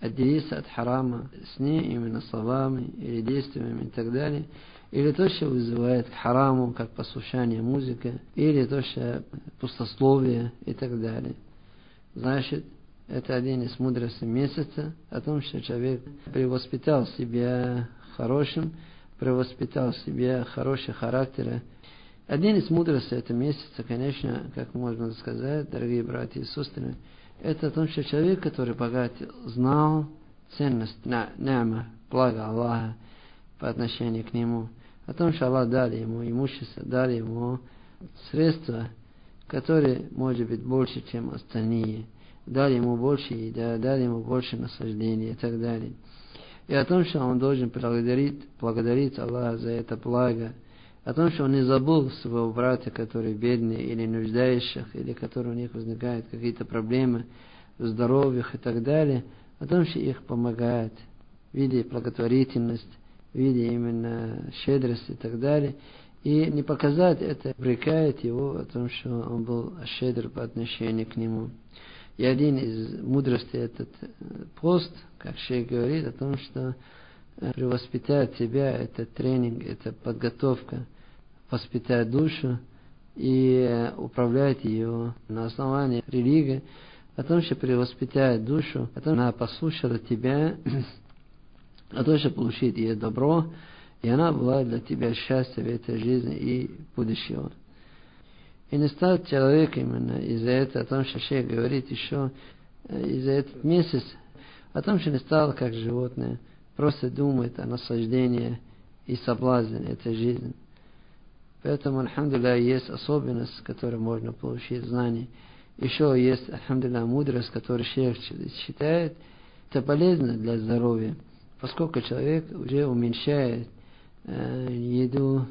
отделиться от харама с ней именно словами или действиями и так далее, или то, что вызывает к хараму, как послушание музыки, или то, что пустословие и так далее. Значит, это один из мудростей месяца, о том, что человек превоспитал себя хорошим, превоспитал себя хороший характер. Один из мудростей этого месяца, конечно, как можно сказать, дорогие братья и сестры, это о том, что человек, который богат, знал ценность нама, блага Аллаха по отношению к нему, о том, что Аллах дал ему имущество, дал ему средства, которые, может быть, больше, чем остальные, дал ему больше еды, дал ему больше наслаждения и так далее. И о том, что он должен благодарить Аллаха за это благо, о том, что он не забыл своего брата, который бедный или нуждающих, или который у них возникают какие-то проблемы в здоровье и так далее, о том, что их помогает в виде благотворительности, в виде именно щедрости и так далее, и не показать это, упрекает его о том, что он был щедр по отношению к нему. И один из мудростей этот пост, как шейх говорит, о том, что превоспитать себя, это тренинг, это подготовка, воспитать душу и управлять ее на основании религии, о том, что превоспитать душу, о том, что она послушала тебя, о том, что получит ее добро, и она была для тебя счастье в этой жизни и будущего. И не стал человек именно из-за этого, о том, что шейх говорит еще, из-за этот месяц, о том, что не стал как животное, просто думает о наслаждении и соблазне этой жизни. Поэтому, альхамдулилля, есть особенность, которую можно получить знание. Еще есть, альхамдулилля, мудрость, которую шейх считает, это полезно для здоровья, поскольку человек уже уменьшает еду,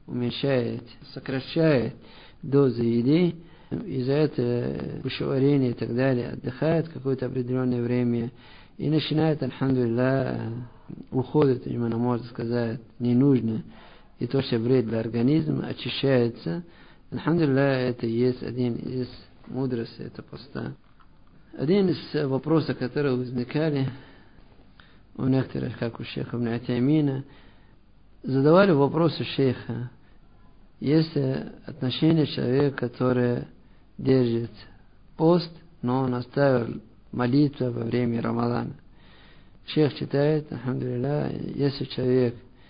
сокращает дозы еды, из-за этого пищеварение и так далее, отдыхает какое-то определенное время и начинает, альхамдулилля, уходит, именно можно сказать, не нужно, и то, что вред для организма, очищается. Альхамдулилля, это есть один из мудростей этого поста. Один из вопросов, которые возникали у некоторых, как у шейха Ибн Утаймина, задавали вопросы шейха. Если отношение человека, который держит пост, но он оставил молитву во время Рамадана. Шейх читает, альхамдулилля, если человек,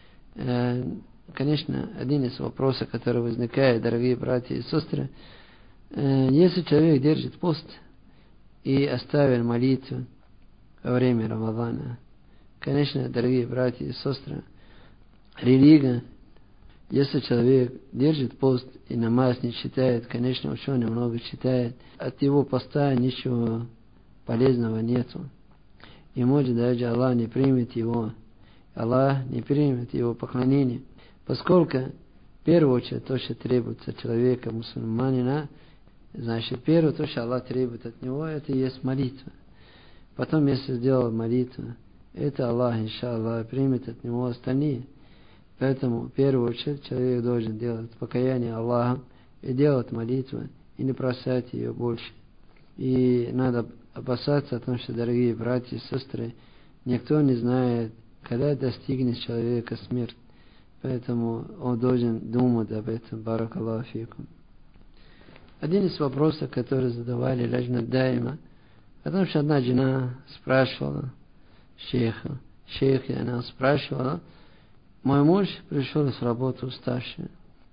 конечно, один из вопросов, который возникает, дорогие братья и сестры, если человек держит пост и оставил молитву во время Рамадана, конечно, дорогие братья и сестры, религия, если человек держит пост и намаз не читает, конечно, ученый много читает, от его поста ничего полезного нету. И может даже Аллах не примет его. Аллах не примет его поклонение. Поскольку, в первую очередь, то, что требуется человека, мусульманина, значит, первое, то, что Аллах требует от него, это и есть молитва. Потом, если сделал молитву, это Аллах, иншаллах, примет от него остальные. Поэтому, в первую очередь, человек должен делать покаяние Аллаху и делать молитву, и не бросать ее больше. И надо опасаться о том, что, дорогие братья и сестры, никто не знает, когда достигнет человека смерть. Поэтому он должен думать об этом. Баракаллаху фикум. Один из вопросов, который задавали Ладжнат Даима, о том, что одна жена спрашивала шейха, и она спрашивала: мой муж пришел с работы уставший.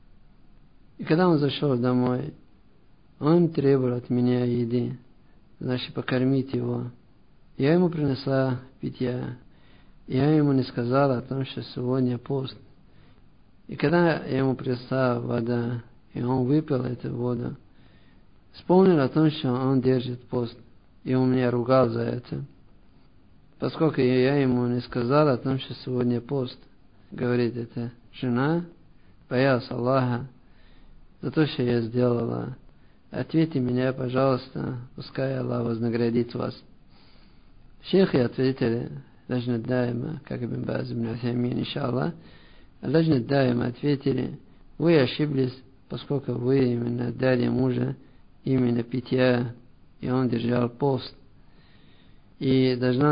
И когда он зашел домой, он требовал от меня еды, значит, покормить его. Я ему принесла питья. Я ему не сказала о том, что сегодня пост. И когда я ему принесла вода, и он выпил эту воду, вспомнил о том, что он держит пост, и он меня ругал за это. Поскольку я ему не сказала о том, что сегодня пост. Говорит эта жена, боялась Аллаха за то, что я сделала. Ответьте меня, пожалуйста, пускай Аллах вознаградит вас. Шейхи ответили, Ладжнат Даима, как Ибн Баз, Ибн Утаймин, иншаллах, Ладжнат Даима ответили: вы ошиблись, поскольку вы именно дали мужа именно питья, и он держал пост. И должна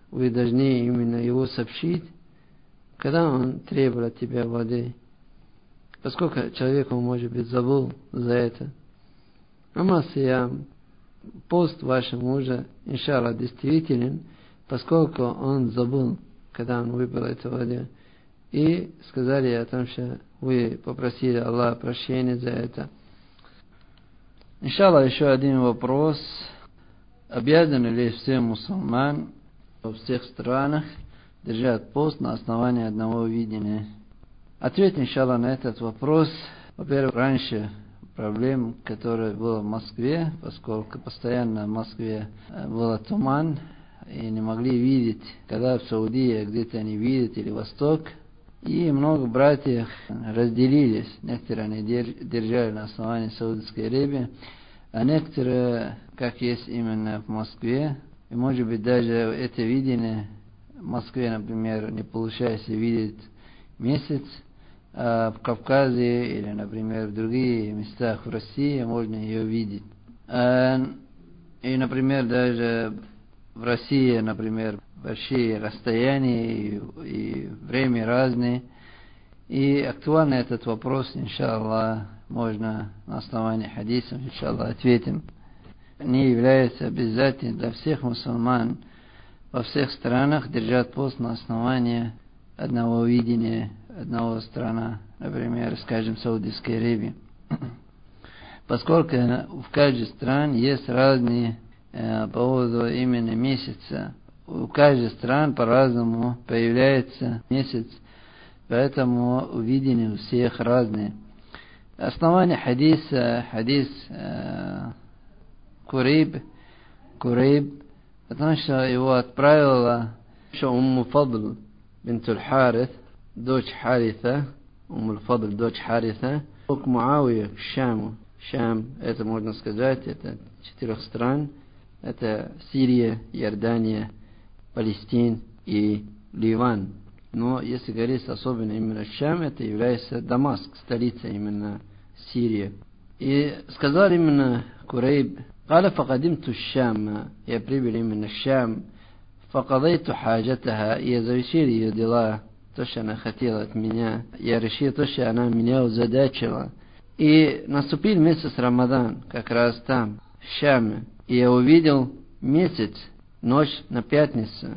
вы должны именно его сообщить, когда он требовал от тебя воды. Поскольку человек, он, может быть, забыл за это. Амасиям, пост вашего мужа, иншаллах, действителен, поскольку он забыл, когда он выпил эту воду. И сказали о том, что вы попросили Аллаха прощения за это. Иншаллах, еще один вопрос. Обязаны ли все мусульман во всех странах держать пост на основании одного видения? Ответ, иншаллах, на этот вопрос. Во-первых, раньше проблем, которые было в Москве, поскольку постоянно в Москве был туман, и не могли видеть, когда в Саудии где-то они видят, или Восток. И много братьев разделились. Некоторые они держали на основании Саудовской Аравии, а некоторые, как есть именно в Москве, и может быть даже это видение в Москве, например, не получается видеть месяц, а в Кавказе или, например, в других местах в России можно ее видеть. И, например, даже в России, например, большие расстояния и время разные. И актуально этот вопрос, иншаллах, можно на основании хадисов, иншаллах, ответим. Не является обязательным для всех мусульман во всех странах держать пост на основании одного видения, одного страна, например, скажем, Саудовской Аравии. Поскольку в каждой стране есть разные по поводу именно месяца. У каждой страны по-разному появляется месяц, поэтому видение у всех разные. Основание хадиса, хадис Курейб, потому что его отправила Умму Фадл бинтуль Харис, дочь Хариса, Умму Фадл, дочь Хариса, к Муавия, к Шаму. Шам, это можно сказать, это 4 стран. Это Сирия, Иордания, Палестина и Ливан. Но если говорить особенно именно Шам, это является Дамаск, столица именно Сирии. И сказал именно Курейб, قال فقدمت الشام, я прибыл именно в Шам, فقضيت حاجتها, я завершил ее дела, то, что она хотела от меня, я решил то, что она меня озадачила. И наступил месяц Рамадан, как раз там, в Шаме. И я увидел месяц, ночь на пятницу.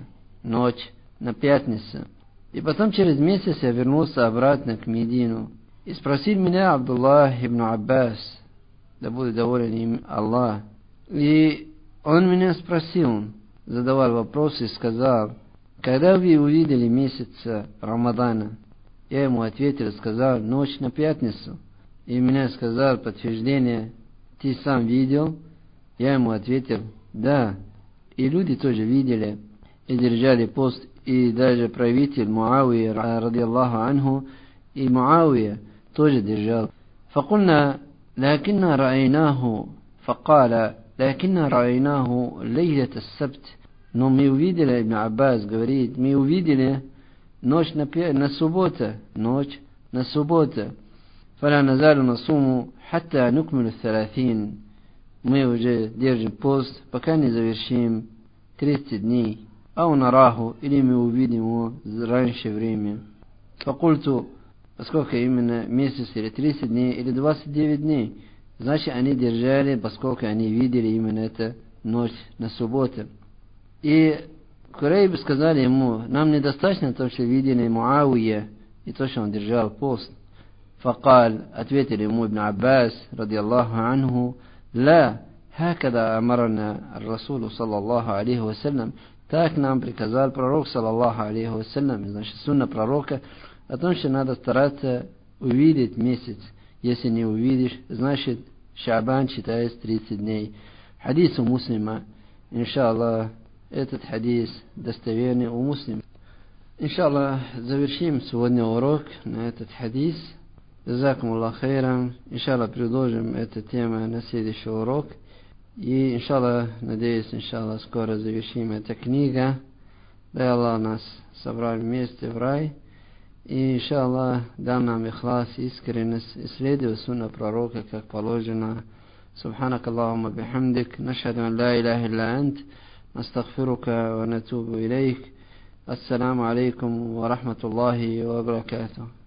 И потом через месяц я вернулся обратно к Медину. И спросил меня Абдуллах ибн Аббас, да будет доволен им Аллах. И он меня спросил, задавал вопрос и сказал, когда вы увидели месяц Рамадана? Я ему ответил и сказал, ночь на пятницу. И меня сказал подтверждение, ты сам видел? Я ему ответил, да. И люди тоже видели и держали пост, и даже правитель Муавия, радиаллаху анху, и Муавия тоже держал. فقلنا لكننا رأيناه فقال لكننا رأيناه ليلة السبت. Но мы увидели, Ибн Аббас говорит, мы увидели ночь на субботу, فلا نزال نصوم حتى نكمل 30. Мы уже держим пост, пока не завершим 30 дней. Ау нараху, или мы увидим его раньше времени. Факульту, поскольку именно месяц или 30 дней, или 29 дней, значит они держали, поскольку они видели именно эту ночь на субботу. И Курейб сказали ему, нам недостаточно то, что видели Муавия, и то, что он держал пост. Факаль, ответил ему Ибн Аббас, радиаллаху анху, لا هكذا أمرنا الرسول صلى الله عليه وسلم. Так нам приказал пророк, саллаллаху алейхи вассалям. Значит, сунна пророка о том, что надо стараться увидеть месяц. Если не увидишь, значит, Шаабан считается 30 дней. Хадис у Муслима. Иншаллах, этот хадис достоверный у Муслима. Иншаллах, завершим сегодня урок на этот хадис. Джазакум Аллах хайрам. Иншаллах, продолжим эту тему на следующий урок. И, иншаллах, надеюсь, иншаллах, скоро завершим эту книгу. Дай Аллах нас собрал вместе в рай. И, иншаллах, дай нам ихлас, искренность, исследуя сунна пророка, как положено. Субханак Аллахумма бихамдик. Нашхаду ан ла илляха илля ант. نستغفرك ونتوب إليك. السلام عليكم ورحمة الله وبركاته.